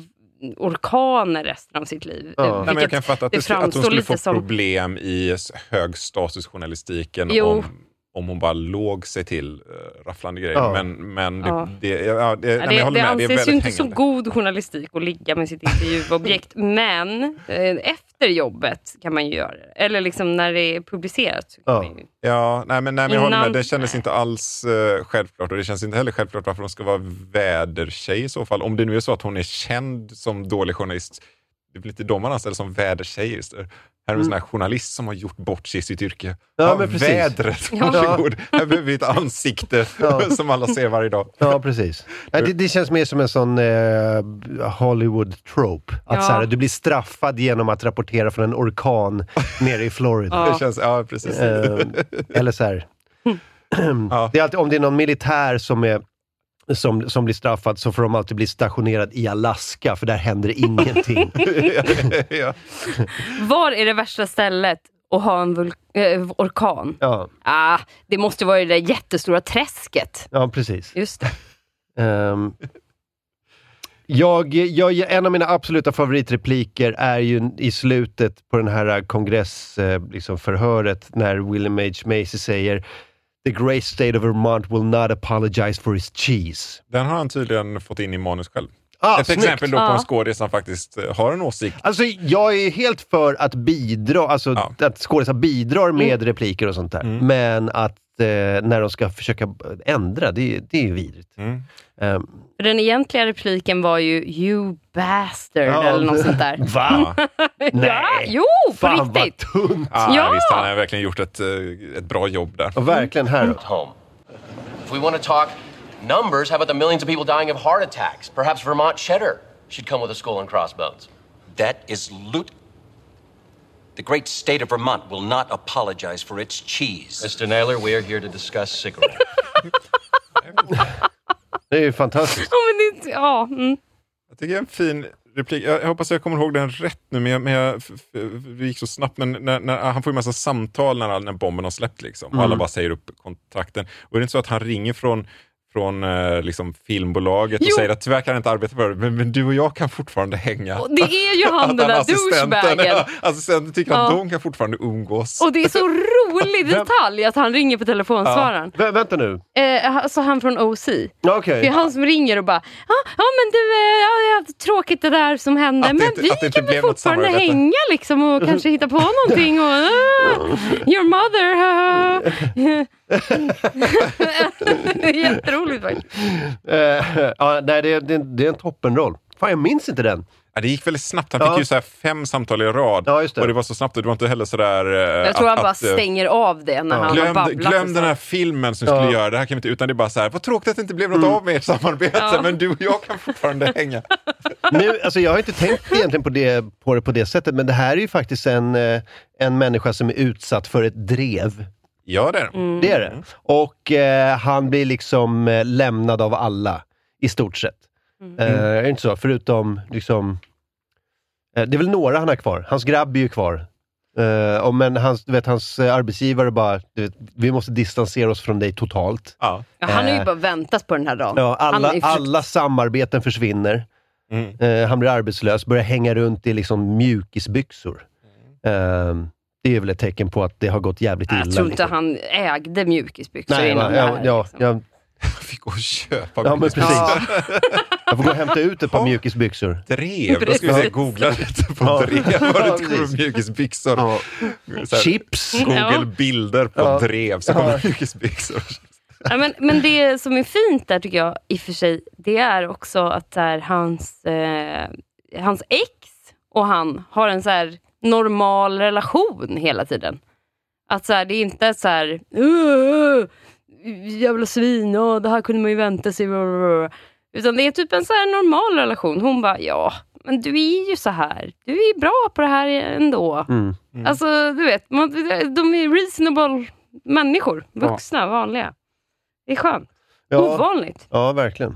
orkaner resten av sitt liv. Ja. Nej, men jag kan fatta att, det, att hon skulle få som... problem i högstatusjournalistiken om... om hon bara låg sig till uh, rafflande grejer. Ja. Men, men det, ja. det, ja, det, ja, nej, jag håller det med. anses det är ju inte hängande. så god journalistik att ligga med sitt intervjuobjekt. Men eh, efter jobbet kan man ju göra det. Eller liksom när det är publicerat. Så kan ja, man ju... ja nej, men, nej, men jag Innan... håller med. Det kändes inte alls uh, självklart. Och det känns inte heller självklart varför hon ska vara vädertjej i så fall. Om det nu är så att hon är känd som dålig journalist. Det blir lite de man anställer som vädertjej just det. Här är en mm. sån här journalist som har gjort bort sig i sitt yrke. Ja, ja men precis. Vädret, varsågod. Ja. Här behöver vi ett ansikte ja. som alla ser varje dag. Ja, precis. Det, det känns mer som en sån eh, Hollywood-trope. Att ja. så här, du blir straffad genom att rapportera från en orkan nere i Florida. Ja, det känns, ja precis. Eh, eller så här. ja. Det är alltid, om det är någon militär som är Som, som blir straffad så får de alltid bli stationerad i Alaska för där händer ingenting. ja. Var är det värsta stället att ha en vul- äh, orkan? Ja. Ah, det måste vara det där jättestora träsket. Ja, precis. Just det. Um, Jag, jag, en av mina absoluta favoritrepliker är ju i slutet på den här kongressförhöret liksom förhöret, när William H. Macy säger "The great state of Vermont will not apologize for his cheese." Den har han tydligen fått in i manus själv. Ah, Ett snyggt. exempel då på Ah. en skådis som faktiskt har en åsikt. Alltså jag är helt för att bidra, alltså Ja. att skådespelare bidrar med Mm. repliker och sånt där. Mm. Men att eh, när de ska försöka ändra, det, det är ju vidrigt. Mm. Um, För den egentliga repliken var ju "you bastard" Ja, eller något sånt där. Va? Ja, Nej. jo, på Fan riktigt. vad tunt! Ah, Ja. Visst, han har verkligen gjort ett, eh, ett bra jobb där. Och verkligen här då. Home. If we want to talk numbers, how about the millions of people dying of heart attacks? Perhaps Vermont cheddar should come with a skull and crossbones. That is loot. The great state of Vermont will not apologize for its cheese. Mister Naylor, we are here to discuss cigarettes. Det är ju fantastiskt. Ja, men det, ja, mm. Jag tycker det är en fin replik. Jag, jag hoppas jag kommer ihåg den rätt nu, men jag, men jag f- f- det gick så snabbt. Men när, när, han får ju massa samtal när, när bomben har släppt liksom. Och Mm. alla bara säger upp kontrakten. Och det är inte så att han ringer från från eh, liksom filmbolaget och Jo. säger att tyvärr kan jag inte arbeta för det, men, men du och jag kan fortfarande hänga. Och det är ju han, Att den där assistenten- douchebagen. Assistenten tycker att Ja. de kan fortfarande umgås. Och det är så rolig detalj att han ringer på telefonsvararen. Vä- vänta nu. Eh, alltså han från O C. Ja, okej. Det är han som ringer och bara ah, ja men du, eh, ja, ja, tråkigt det där som hände, Att det men inte- vi att det inte kan väl blev något fortfarande samarbete." hänga liksom och kanske hitta på någonting och ah, your mother ah. Det är jätteroligt faktiskt. Uh, ja, nej, det, är- det, är- det är en toppenroll. Fan, jag minns inte den. Ja, det gick väldigt snabbt. Han Ja. fick ju så här fem samtal i rad. Ja, just det. Och det var så snabbt och det var inte heller sådär... eh, Jag tror att, han bara att, eh, stänger av det när han har Glöm, babblat. glöm och så. den här filmen som Ja. skulle göra det här kan vi inte, utan det är bara så här, vad tråkigt att det inte blev något Mm. av med ert samarbete, Ja. men du och jag kan fortfarande hänga. Nu, alltså jag har inte tänkt egentligen på det, på det på det sättet, men det här är ju faktiskt en, eh, en människa som är utsatt för ett drev. Ja, det är det. Mm. Det är det. Och eh, han blir liksom eh, lämnad av alla, i stort sett. Mm. Eh, är det inte så? Förutom liksom... Eh, det är väl några han har kvar. Hans grabb är ju kvar. Eh, och men hans, du vet, hans eh, arbetsgivare bara, du vet, vi måste distansera oss från dig totalt. Ja. Ja, han har ju Eh, bara väntat på den här dagen. Ja, Han alla, är ju försökt- alla samarbeten försvinner. Mm. Eh, han blir arbetslös, börjar hänga runt i liksom mjukisbyxor. Eh, det är väl ett tecken på att det har gått jävligt illa. Jag tror inte liksom. han ägde mjukisbyxor Nej, innan va, det ja, här. ja, liksom. jag, Jag fick gå och köpa ja, men mycket precis. Ja. Jag får gå och hämta ut ett par Ja. mjukisbyxor. Drev, då ska vi se, Precis. googla lite på Ja. drev. Var Ja, det precis. mjukisbyxor? Ja. Så här, Chips. Ja. Google bilder på Ja. drev, så kommer Ja. mjukisbyxor. Ja, men, men det som är fint där tycker jag i och för sig, det är också att så här, hans, eh, hans ex och han har en så här normal relation hela tiden. Att så här, det är inte så här "Åh, jävla svin, åh, det här kunde man ju vänta sig. Utan det är typ en så här normal relation. Hon bara, ja, men du är ju så här. Du är bra på det här ändå. Mm. Alltså, du vet, man, de är reasonable människor. Vuxna, vanliga. Det är skönt. Ja. Ovanligt. Ja, verkligen.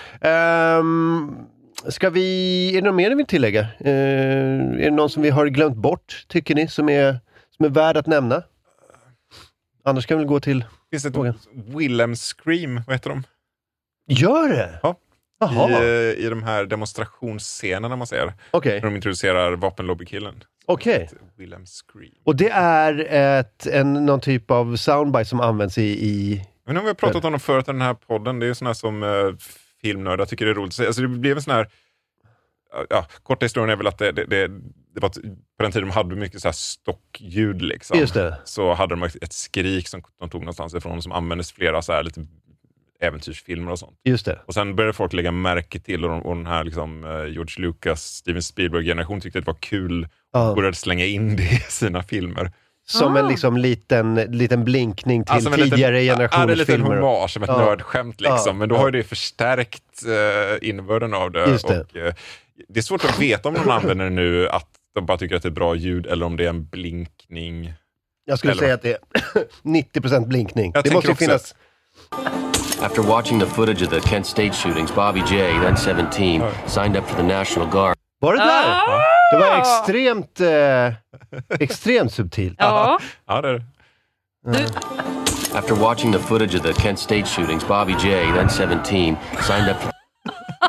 Um, ska vi... Är det något mer ni vill tillägga? Uh, är det någon som vi har glömt bort, tycker ni, som är, som är värd att nämna? Annars kan vi gå till... Finns det Frågan. ett Willem Scream, vad heter de? Gör det? Ja. Jaha. I, eh, I de här demonstrationsscenerna man ser. Okej. När de introducerar vapenlobbykillen. Okej. Willem Scream. Och det är ett, en, någon typ av soundbite som används i... i... Men nu har vi pratat om dem förut i den här podden. Det är ju sådana här som uh, filmnördar tycker det är roligt. Alltså det blev en sån här... Ja, korta historien är väl att det, det, det, det var på den tiden de hade mycket så här stockljud liksom. Just det. Så hade de ett skrik som de tog någonstans ifrån som användes flera så här lite äventyrsfilmer och sånt. Just det. Och sen började folk lägga märke till och, de, och den här liksom, uh, George Lucas, Steven Spielberg-generation tyckte att det var kul Ja. och började slänga in det i sina filmer. Som Ah. en liksom liten, liten blinkning till Alltså, men tidigare liten, ja, generationers det är en liten filmer. hommage som ett Ja. nördskämt liksom. Ja. Men då Ja. har ju det förstärkt uh, innebörden av det. Just det. Och, uh, det är svårt att veta om någon använder nu att de bara tycker att det är bra ljud eller om det är en blinkning. Jag skulle Eller- säga att det är nittio procent blinkning. Jag Det måste ju tänker också finnas... After watching the footage of the Kent State shootings, Bobby J, then seventeen, signed up for the National Guard. Var det där? Ah! Det var extremt, eh, extremt subtilt. Ja. Ja, det är det. After watching the footage of the Kent State shootings, Bobby J, then seventeen, signed up for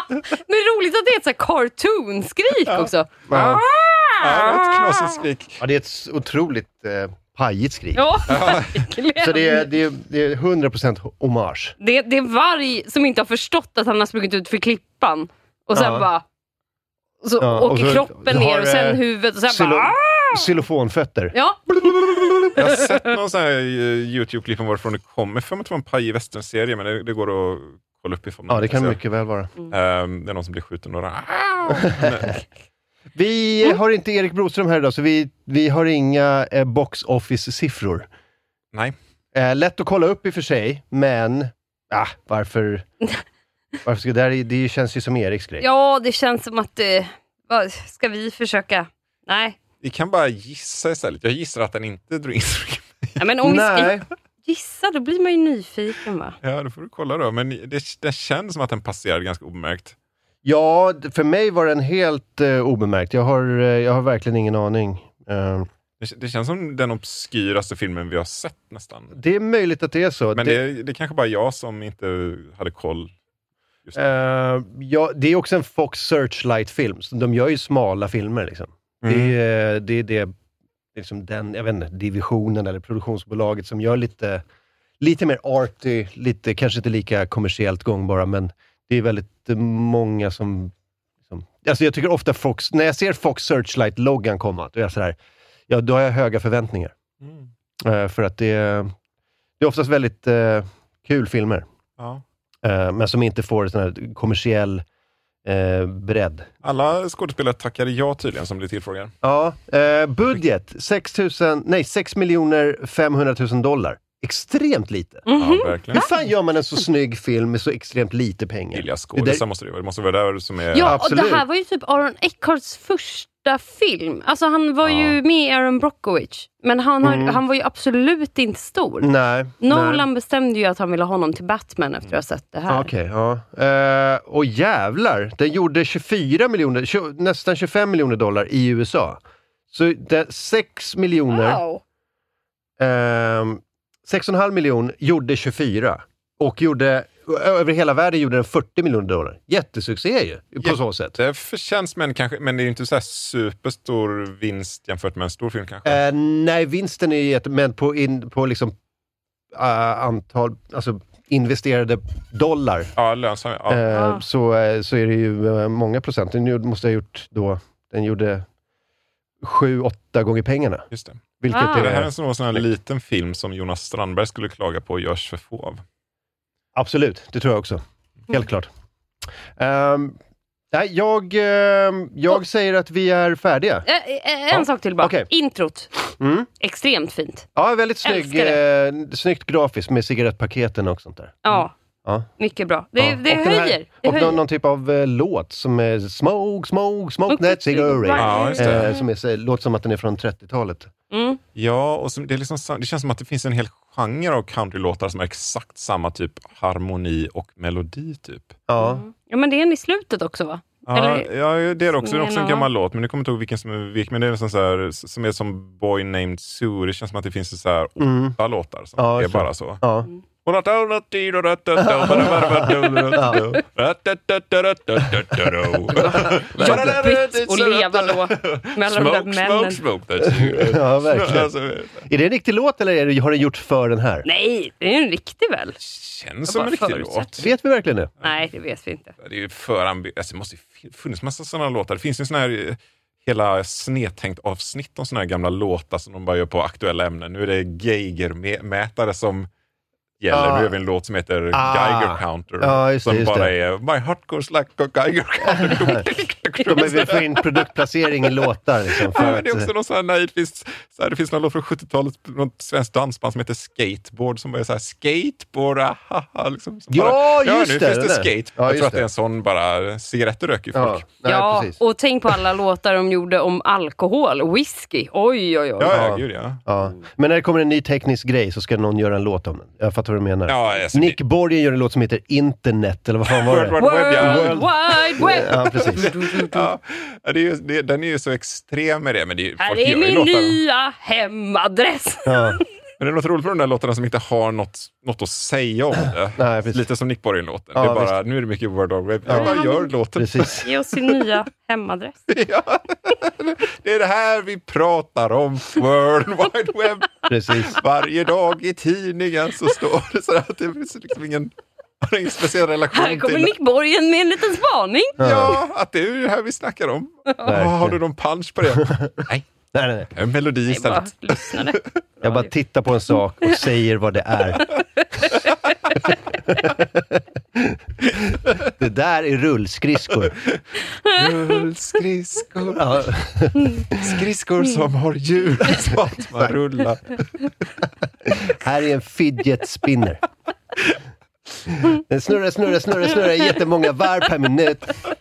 Men det är roligt att det är ett så här cartoon-skrik ja. också. Ja, ja ett knasigt skrik. Ja, det är ett otroligt eh, pajigt skrik. Ja, verkligen. Så det är, det, är, det är hundra procent hommage. Det, det är varg som inte har förstått att han har sprungit ut för klippan. Och sen ja. bara... Så ja, åker och så kroppen ner och sen huvudet och sen xylo- bara... Xylofonfötter. Ja. Jag har sett någon sån här YouTube-klipp om varifrån det kommer. För mig att det var en paj i västern-serie, men det, det går att kolla upp ifrån. Ja, det kan mycket väl vara. Mm. Um, det är någon som blir skjuten några... Vi mm. har inte Erik Broström här idag, så vi, vi har inga eh, box office-siffror. Nej. Eh, lätt att kolla upp i och för sig, men ah, varför... varför ska det här, det känns ju som Eriks grej. Ja, det känns som att... Eh, vad ska vi försöka? Nej. Vi kan bara gissa istället. Jag gissar att den inte drog in så mycket. Ja, men om Nej. vi ska gissa, då blir man ju nyfiken, va? Ja, då får du kolla då. Men det, det känns som att den passerade ganska obemärkt. Ja, för mig var den helt uh, obemärkt. Jag har, uh, jag har verkligen ingen aning. Uh, det, det känns som den obskyraste filmen vi har sett nästan. Det är möjligt att det är så. Men det, det, det är kanske bara jag som inte hade koll. Just uh, ja, det är också en Fox Searchlight-film. Så de gör ju smala filmer liksom. Mm. Det är det, det liksom den, jag vet inte, divisionen eller produktionsbolaget som gör lite, lite mer arty, lite, kanske inte lika kommersiellt gångbara, men det är väldigt många som, som alltså jag tycker ofta Fox, när jag ser Fox Searchlight-loggan komma, då är jag så här, ja, då har jag höga förväntningar. Mm. Uh, för att det, det är oftast väldigt uh, kul filmer. Ja. Uh, men som inte får sån här kommersiell uh, bredd. Alla skådespelare tackade ja tydligen som blir tillfrågade. Ja, uh, budget sex tusen, nej, sex miljoner femhundratusen dollar. Extremt lite. Mm-hmm. Ja, verkligen. Hur fan gör man en så snygg film med så extremt lite pengar? Billiga skådisar måste det vara. Det måste vara där som är... Ja, absolut. och det här var ju typ Aaron Eckharts första film. Alltså han var ja. ju med i Aaron Brockovich. Men han, har, mm. han var ju absolut inte stor. Nej. Nolan nej. bestämde ju att han ville ha honom till Batman efter att ha sett det här. Okej, okay, ja. Uh, och jävlar, den gjorde tjugofyra miljoner, tjugo, nästan tjugofem miljoner dollar i U S A. Så det, sex miljoner... Wow. Uh, sex komma fem miljoner gjorde tjugofyra. Och gjorde, över hela världen gjorde den fyrtio miljoner dollar. Jättesuccé ju, på så sätt. Det förtjänst, men, kanske, men det är ju inte så här superstor vinst jämfört med en stor film kanske. Uh, nej, vinsten är jätte, men på, in, på liksom uh, antal, alltså investerade dollar. Ja, lönsam. Ja. Uh, ah. så, uh, så är det ju uh, många procent. Den måste ha gjort då, den gjorde sju, åtta gånger pengarna. Just det. Vilket ah. är, det här är en sån här liten film som Jonas Strandberg skulle klaga på och görs för få av. Absolut, det tror jag också. Helt mm. klart. Um, nej, jag, uh, jag oh. säger att vi är färdiga. Ä- ä- en ja. sak till bara. Okay. Introt. Mm. Extremt fint. Ja, väldigt snygg, eh, snyggt grafiskt med cigarettpaketen och sånt där. Ja. Ja. Mycket bra. Det, ja. det och höjer. Här, det och höjer. Någon, någon typ av eh, låt som är Smoke, Smoke, Smoke That Cigarette. Ja, just det. Eh, som är, låter som att den är från trettiotalet. Mm. Ja, och som, det, är liksom, det känns som att det finns en hel genre av countrylåtar som har exakt samma typ harmoni och melodi typ. Ja. Mm. Ja, men det är en i slutet också, va? Ja, Eller, ja, det är också, det är också en gammal av... låt, men jag kommer inte ihåg vilken som är vilken, men det är en sån så här, som är som Boy Named Sue. Det känns som att det finns så här åtta mm. låtar som ja, är så. bara så. Ja. Mm. Jobbigt att leva då mellan de där männen. Smoke, ja, verkligen. Är det en riktig låt eller är det, har den gjort för den här? Nej, det är en riktig väl. Känns som en riktig låt. Vet vi verkligen det? Nej, det vet vi inte. Det är ju för ambi- alltså, det måste ju funnits massa sådana låtar. Det finns ju sån här hela snedtänkt avsnitt om såna här gamla låtar som de bara gör på aktuella ämnen. Nu är det Geiger-mätare som gäller. Ah. Nu är vi en låt som heter ah. Geiger Counter. Ah, just som det, just bara det. är My heart goes like a Geiger Counter. Men vi får in produktplacering i låtar. Liksom, för ja, att... det är också någon sån här, nej, det finns, så här, det finns någon låt från sjuttiotalet, något svenskt dansband som heter Skateboard, som bara är så här, skateboard, haha, liksom. Ja, bara, just ja, nu det. finns det skate. Ja, jag tror att det. det är en sån, bara, cigaretter röker ju folk. Ja, nej, ja precis. Och tänk på alla låtar de gjorde om alkohol, whisky, oj, oj, oj. Ja, ja, gud, ja. ja. Men när det kommer en ny teknisk grej så ska någon göra en låt om den. Jag fattar vad du menar. Ja, alltså, Nick det... Borgen gör en låt som heter Internet, eller vad fan var det? World Wide Web, ja. World Wide Web. Ja, precis. Ja, det är ju, det, den är ju så extrem med det. Men det är, här folk är gör min låtar. nya hemadress. Ja. Men det är något roligt med de där låtarna som inte har något, något att säga om det. Nej, lite som Nick Borgen-låten. Ja, det är bara, visst. nu är det mycket Word Dog Web. Jag bara gör låten. Precis. Ge oss sin nya hemadress. Ja. Det är det här vi pratar om. World Wide Web. Precis. Varje dag i tidningen så står det så att det finns liksom ingen, har ingen speciell relation Här kommer till Nick Borgen med en liten spaning. Ja, att det är det här vi snackar om. Oh, har du någon punch på det? Nej. Nej, nej, nej. En melodi istället. Bara jag bara tittar på en sak och säger vad det är. Det där är rullskridskor. Rullskridskor. Ja. Skridskor som har hjul så att man rullar. Här är en fidget spinner. Den snurrar, snurrar, snurrar, snurrar jättemånga varv per minut.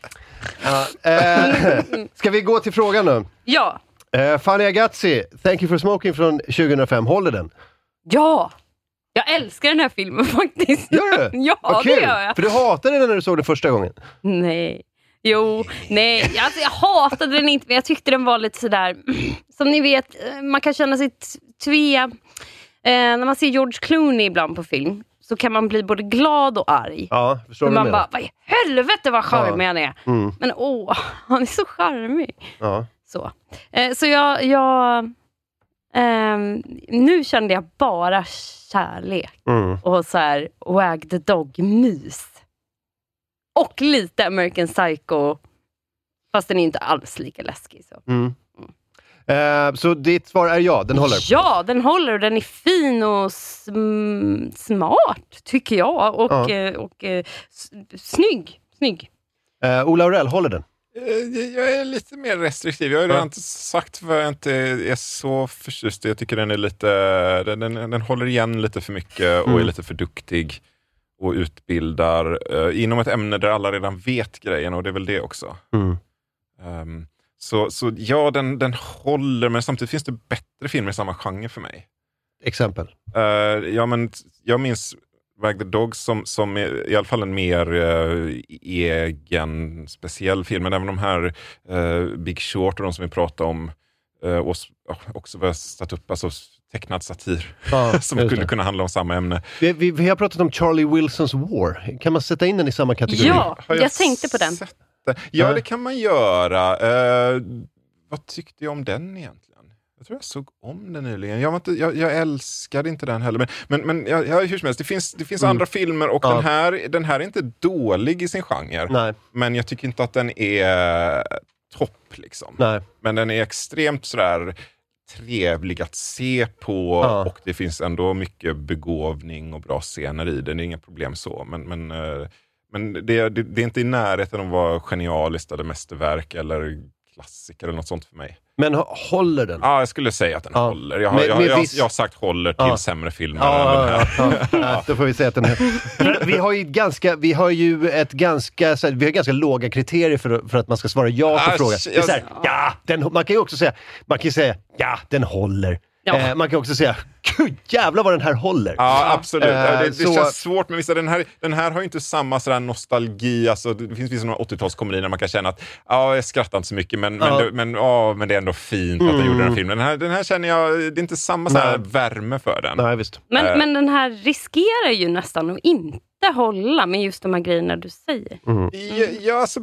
Ja, eh, ska vi gå till frågan nu? Ja. Uh, Fanny Agazzi, Thank You For Smoking från tjugohundrafem, håller den? Ja, jag älskar den här filmen faktiskt. Gör du? Ja, Vad det kul. gör jag. För du hatade den när du såg den första gången. Nej, jo, nej, alltså, jag hatade den inte, men jag tyckte den var lite sådär, som ni vet, man kan känna sig tve, eh, när man ser George Clooney ibland på film, så kan man bli både glad och arg. Ja, förstår du man med bara, vad i helvete vad charmig ja. han är. Mm. Men åh, han är så charmig. Ja. Så, eh, så jag, jag eh, nu kände jag bara kärlek Mm. och så här wag the dog mys. Och lite American Psycho, fast den är inte alls lika läskig. Så. Mm. Uh, så ditt svar är ja, den håller? Ja, den håller och den är fin och sm- smart, tycker jag. Och, Ja. eh, och eh, s- snygg. snygg. Uh, Ola Aurell, håller den? Jag är lite mer restriktiv. Jag har ju redan inte sagt vad jag inte är så förtjust. Jag tycker den är lite, den, den, den håller igen lite för mycket och Mm. är lite för duktig och utbildar uh, inom ett ämne där alla redan vet grejen, och det är väl det också. Mm. Um, så, så ja, den, den håller, men samtidigt finns det bättre filmer i samma genre för mig. Exempel? Uh, ja, men jag minns Wag the Dog som, som är i alla fall en mer uh, egen, speciell film. Men även de här uh, Big Short och de som vi pratade om uh, och också var satt upp, alltså tecknad satir Ja, som just skulle det. kunna handla om samma ämne. Vi, vi, vi har pratat om Charlie Wilsons War. Kan man sätta in den i samma kategori? Ja, Har jag, jag tänkte på den. Ja, Ja. det kan man göra. Uh, vad tyckte jag om den egentligen? Jag tror jag såg om den nyligen. Jag, var inte, jag, jag älskade inte den heller. Men, men, men jag, jag, hur som helst, det finns, det finns Mm. andra filmer och Ja. den, här, den här är inte dålig i sin genre. Nej. Men jag tycker inte att den är topp. Liksom. Nej. Men den är extremt sådär trevlig att se på Ja. och det finns ändå mycket begåvning och bra scener i den. Det är inga problem så. Men, men, eh, men det, det, det är inte i närheten av att vara genialiskt eller mästerverk eller klassiker eller något sånt för mig. Men h- håller den? Ja, jag skulle säga att den Ja. håller. Jag har, Med- jag, med jag, viss- jag har sagt håller till Ja. sämre filmer Ja, än den här. ja, ja, ja. Då får vi säga att den här... Vi har ju ganska, vi har ju ett ganska, så här, vi har ganska låga kriterier för, för att man ska svara ja på Ah, frågan. Det är så här, jag- ja, den, man kan ju också säga, man kan ju säga, ja, den håller. Ja. Eh, man kan också säga, gud jävlar vad den här håller. Ja, absolut. Eh, Ja, det det så- känns svårt, men vissa, den, här, den här har ju inte samma sådär nostalgi. Alltså, det finns vissa åttiotalskomedier där man kan känna att ja, jag skrattar inte så mycket, men, Ja. men, det, men, ja, men det är ändå fint att jag gjorde den här filmen. Den här, den här känner jag, det är inte samma sådär Nej. värme för den. Nej, visst. Men, Eh. men den här riskerar ju nästan att inte hålla med just de här grejerna du säger. Mm. Ja, ja, alltså,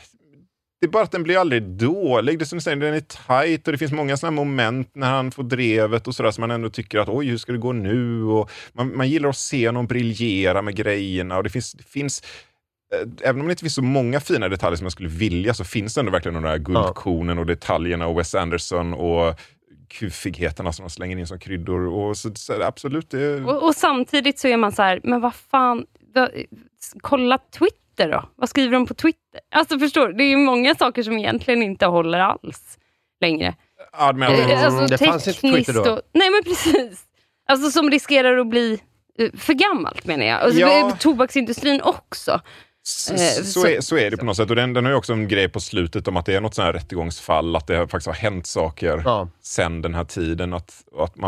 det är bara att den blir aldrig dålig. Det är som du säger, den är tight och det finns många sådana moment när han får drevet och sådär som man ändå tycker att oj, hur ska det gå nu? Och man, man gillar att se honom briljera med grejerna och det finns, det finns eh, även om det inte finns så många fina detaljer som man skulle vilja, så finns det ändå verkligen de där guldkornen och detaljerna och Wes Anderson och kufigheterna som de slänger in som kryddor och så, så absolut det... Och, och samtidigt så är man så här, men vad fan, vad, kolla Twitter då. Vad skriver de på Twitter? Alltså förstår du, det är ju många saker som egentligen inte håller alls längre. Ja, men, Eh, alltså, det fanns inte Twitter då. och, nej men precis. Alltså som riskerar att bli eh, för gammalt menar jag. Alltså, Ja. tobaksindustrin också. Så, Eh, så, så- är, så är det på något sätt. Och den, den har ju också en grej på slutet om att det är något sån här rättegångsfall, att det faktiskt har hänt saker Ja. sen den här tiden. Att, och att man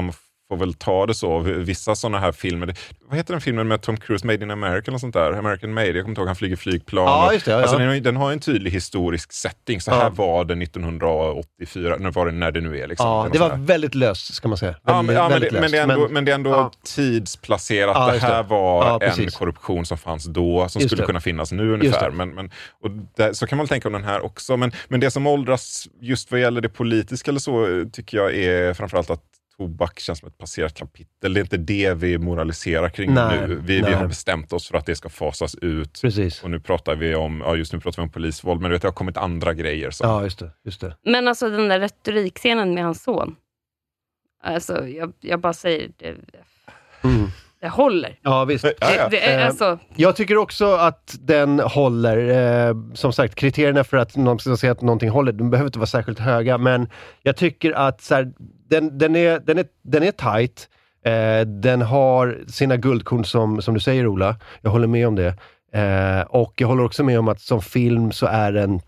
får väl ta det så. Vissa sådana här filmer, vad heter den filmen med Tom Cruise, Made in America och sånt där? American Made, jag kommer inte ihåg, han flyger flygplan. Ja, just det, ja. Alltså, den, den har en tydlig historisk setting. Så här ja. var det nittonhundraåttiofyra, när var det, när det nu är. Liksom, ja, det var väldigt löst, ska man säga. Ja, väldigt, men, ja, men, det, löst. men det är ändå, men, men det är ändå ja. tidsplacerat. Ja, det här var ja, en korruption som fanns då, som just skulle det. kunna finnas nu ungefär. Men, men, och det, så kan man tänka om den här också. Men, men det som åldras just vad gäller det politiska eller så, tycker jag är framförallt att tobak känns som ett passerat kapitel. Det är inte det vi moraliserar kring nej, nu. Vi, vi har bestämt oss för att det ska fasas ut. Precis. Och nu pratar vi om, ja just nu pratar vi om polisvåld, men du vet, det har kommit andra grejer. Så. Ja, just det, just det. Men alltså den där retorikscenen med hans son. Alltså, jag, jag bara säger det. Mm. Det håller. Ja, visst. Det, det är, alltså... Jag tycker också att den håller. Eh, som sagt, kriterierna för att någon ska säga att någonting håller, de behöver inte vara särskilt höga, men jag tycker att så här, den, den, är, den, är, den är tight. Eh, den har sina guldkorn som, som du säger, Ola. Jag håller med om det. Eh, och jag håller också med om att som film så är den...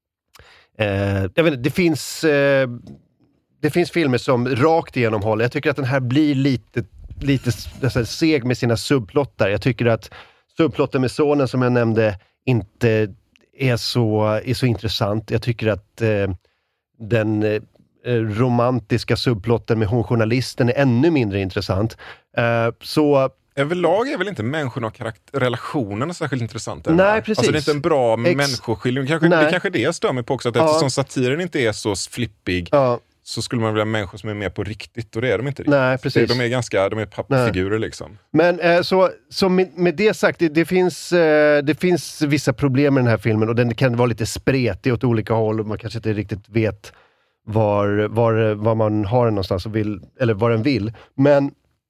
Eh, jag vet inte, det finns... Eh, det finns filmer som rakt igenom håller. Jag tycker att den här blir lite... lite alltså, seg med sina subplottar. Jag tycker att subplotten med sonen som jag nämnde inte är så, är så intressant. Jag tycker att eh, den eh, romantiska subplotten med hon journalisten är ännu mindre intressant. Eh, så överlag är väl inte människorna och karaktär- relationerna särskilt intressanta? Nej, precis. Alltså det är inte en bra Ex- människoskildring. Kanske, det kanske det jag stör mig på också, att ja. eftersom satiren inte är så flippig ja. så skulle man vilja ha människor som är mer på riktigt, och det är de inte riktigt. Nej, precis. De är ganska, de är pappfigurer liksom. Men eh, så, så med, med det sagt, det, det, finns, eh, det finns vissa problem med den här filmen, och den kan vara lite spretig åt olika håll, och man kanske inte riktigt vet var, var, var man har den någonstans och vill, eller vad den vill. Men,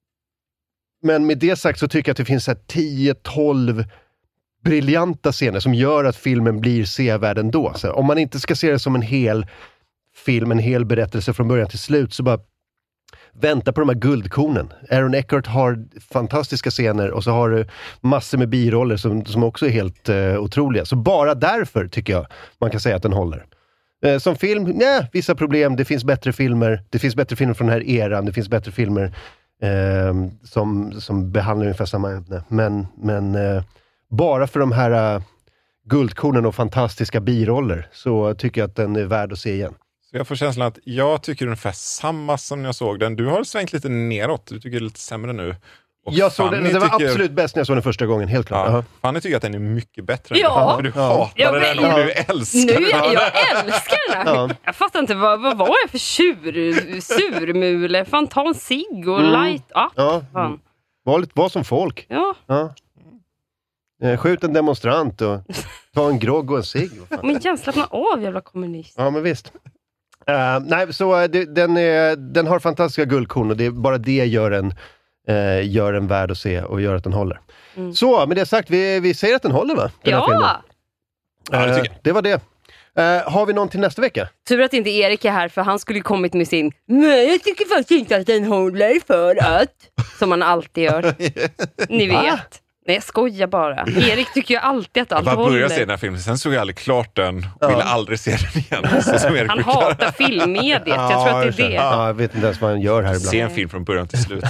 men med det sagt så tycker jag att det finns så här tio tolv briljanta scener som gör att filmen blir sevärd ändå. Så om man inte ska se det som en hel film, en hel berättelse från början till slut, så bara vänta på de här guldkornen. Aaron Eckhart har fantastiska scener, och så har du massor med biroller som, som också är helt uh, otroliga. Så bara därför tycker jag man kan säga att den håller. Uh, som film, nej, vissa problem. Det finns bättre filmer. Det finns bättre filmer från den här eran. Det finns bättre filmer uh, som, som behandlar ungefär samma ämne. Men, men uh, bara för de här uh, guldkornen och fantastiska biroller så tycker jag att den är värd att se igen. Jag får känslan att jag tycker ungefär samma som när jag såg den. Du har svängt lite neråt. Du tycker det är lite sämre nu. Och jag såg den, det var tycker... absolut bäst när jag såg den första gången, helt klart. Ja. Fanny tycker att den är mycket bättre. Ja. För du hatar ja. den och ja. du älskar nu, den. Jag, jag älskar den. Ja. Jag fattar inte, vad, vad var jag för tjur, surmule? Fan, ta en cigg och mm. light up. Ja. Fan. Var, lite, var som folk. Ja. ja. Skjut en demonstrant och ta en grogg och en cigg. Men jävla slappna av, jävla kommunist. Ja, men visst. Uh, nej, så det, den, är, den har fantastiska guldkorn, och det är bara det gör en, uh, gör en värd att se och gör att den håller. Mm. Så, med det sagt, vi, vi säger att den håller, va? Den ja! Uh, ja, det tycker jag. Det var det. Uh, har vi någon till nästa vecka? Tur att inte Erik är här, för han skulle kommit med sin nej, jag tycker faktiskt inte att den håller för att som han alltid gör. Ni vet. Va? Nej, jag skojar bara. Erik tycker ju alltid att allt håller. Jag började se den här filmen, sen såg jag aldrig klart den och ja. ville aldrig se den igen. Så som Erik han brukar. hatar filmmediet, jag tror att det är det. Ja, jag vet inte ens vad han gör här ibland. Se en film från början till slut.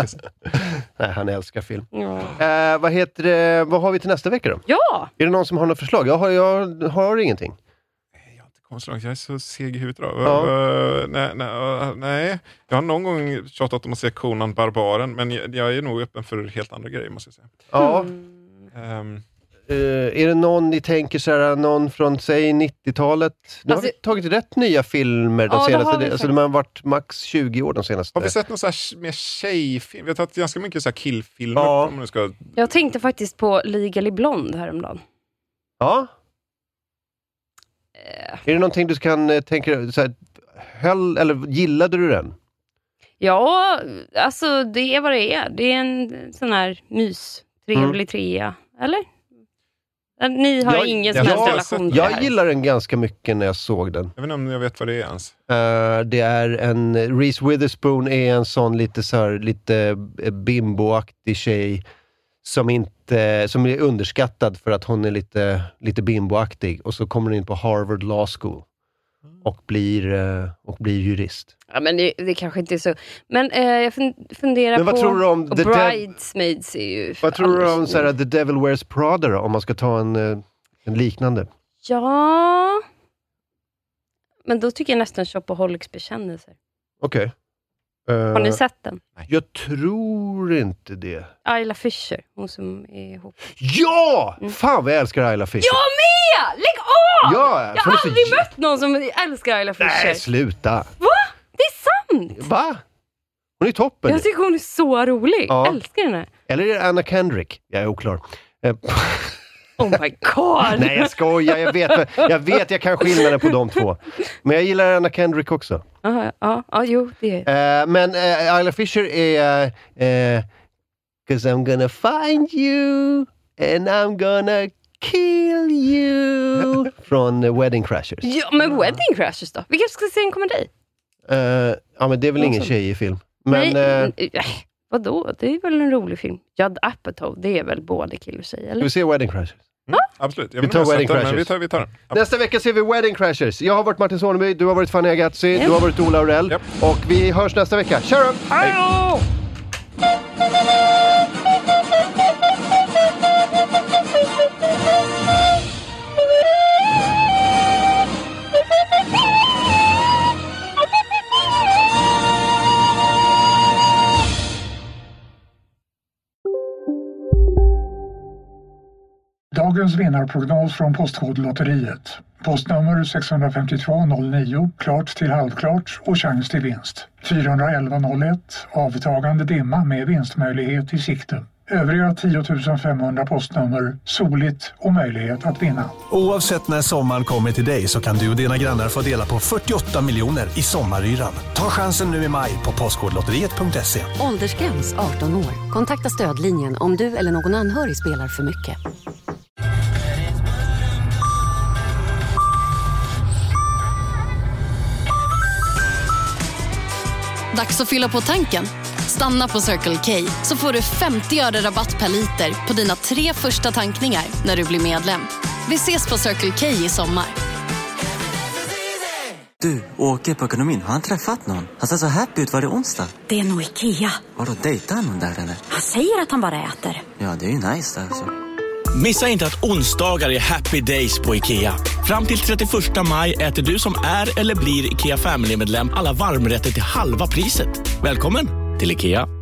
Nej, han älskar film. Ja. Uh, vad heter det, vad har vi till nästa vecka då? Ja! Är det någon som har något förslag? Jag har, jag har ingenting. Jag är så seg i huvudet då. Ja. Uh, nej, nej, uh, nej. Jag har någon gång tjatat om att se Conan Barbaren, men jag, jag är nog öppen för helt andra grejer, måste jag säga. Ja. Um. Uh, är det någon ni tänker så här, någon från säg nittiotalet? Nu alltså, har vi tagit rätt nya filmer de ja, senaste. Det alltså, de har varit max tjugo år de senaste. Har vi sett någon så här mer tjejfilm? Vi har tagit ganska mycket så här killfilmer. Ja. Om ska... Jag tänkte faktiskt på Legally Blonde häromdagen. Ja. Är det någonting du kan tänka så här, höll, eller gillade du den? Ja, alltså det är vad det är. Det är en sån här mys, trevlig mm. trea, eller? Ni har jag, ingen som helst relation till Jag här. Gillar den ganska mycket när jag såg den. Jag vet inte om jag vet vad det är ens. Uh, det är en, Reese Witherspoon är en sån lite så här, lite bimboaktig tjej som inte, som är underskattad för att hon är lite, lite bimboaktig, och så kommer hon in på Harvard Law School och blir, uh, och blir jurist. Ja, men det, det kanske inte är så. Men uh, jag funderar men vad på... Tror du om och The Bridesmaids är ju... Vad tror du om så här, The Devil Wears Prada då, om man ska ta en, uh, en liknande? Ja... Men då tycker jag nästan Shopaholics bekännelser. Okej. Okay. Uh, Har ni sett den? Jag tror inte det. Ayla Fisher, hon som är ihop. Ja! Mm. Fan vad jag älskar Ayla Fisher. Jag med! Lägg av! Ja, jag har aldrig så... mött någon som älskar Ayla Fisher. Nej, sluta. Va? Det är sant! Va? Hon är toppen. Jag tycker hon är så rolig. Ja. Jag älskar henne. Eller är det Anna Kendrick? Jag är oklar. Oh my god! Nej, jag skojar. Jag vet, jag vet jag kan skillnaden på de två. Men jag gillar Anna Kendrick också. Ja, ja, ja, jo, det är. Uh, men uh, Ayla Fisher är... Uh, Cause I'm gonna find you and I'm gonna kill you. Från uh, Wedding Crashers. Ja, men Wedding Crashers då? Vilka ska se en komedi? Uh, ja, men det är väl ingen tjej i film. Men, Nej, uh, äh, vadå? Det är väl en rolig film. Judd Apatow, det är väl både kill och tjej, eller? Ska vi se Wedding Crashers? Mm, absolut. Jag vi tar Wedding Crashers. Den, vi, tar, vi tar den. Nästa vecka ser vi Wedding Crashers. Jag har varit Martin Soneby, du har varit Fanny Agazzi, yep. Du har varit Ola Aurell. Yep. Och vi hörs nästa vecka. Kör då! Hej! Dagens vinnarprognos från Postkodlotteriet. Postnummer sex fem två noll nio, klart till halvklart och chans till vinst. fyra ett ett noll ett, avtagande dimma med vinstmöjlighet i sikte. Övriga tio tusen femhundra postnummer, soligt och möjlighet att vinna. Oavsett när sommaren kommer till dig så kan du och dina grannar få dela på fyrtioåtta miljoner i sommaryran. Ta chansen nu i maj på postkodlotteriet punkt se. Åldersgräns arton år. Kontakta stödlinjen om du eller någon anhörig spelar för mycket. Dags att fylla på tanken. Stanna på Circle K så får du femtio öre rabatt per liter på dina tre första tankningar när du blir medlem. Vi ses på Circle K i sommar. Du, åker på ekonomin. Har han träffat någon? Han ser så happy ut. Var det onsdag? Det är nog Ikea. Har du dejtat någon där eller? Han säger att han bara äter. Ja, det är ju nice alltså. Missa inte att onsdagar är happy days på Ikea. Fram till trettioförsta maj äter du som är eller blir Ikea Family-medlem alla varmrätter till halva priset. Välkommen till Ikea.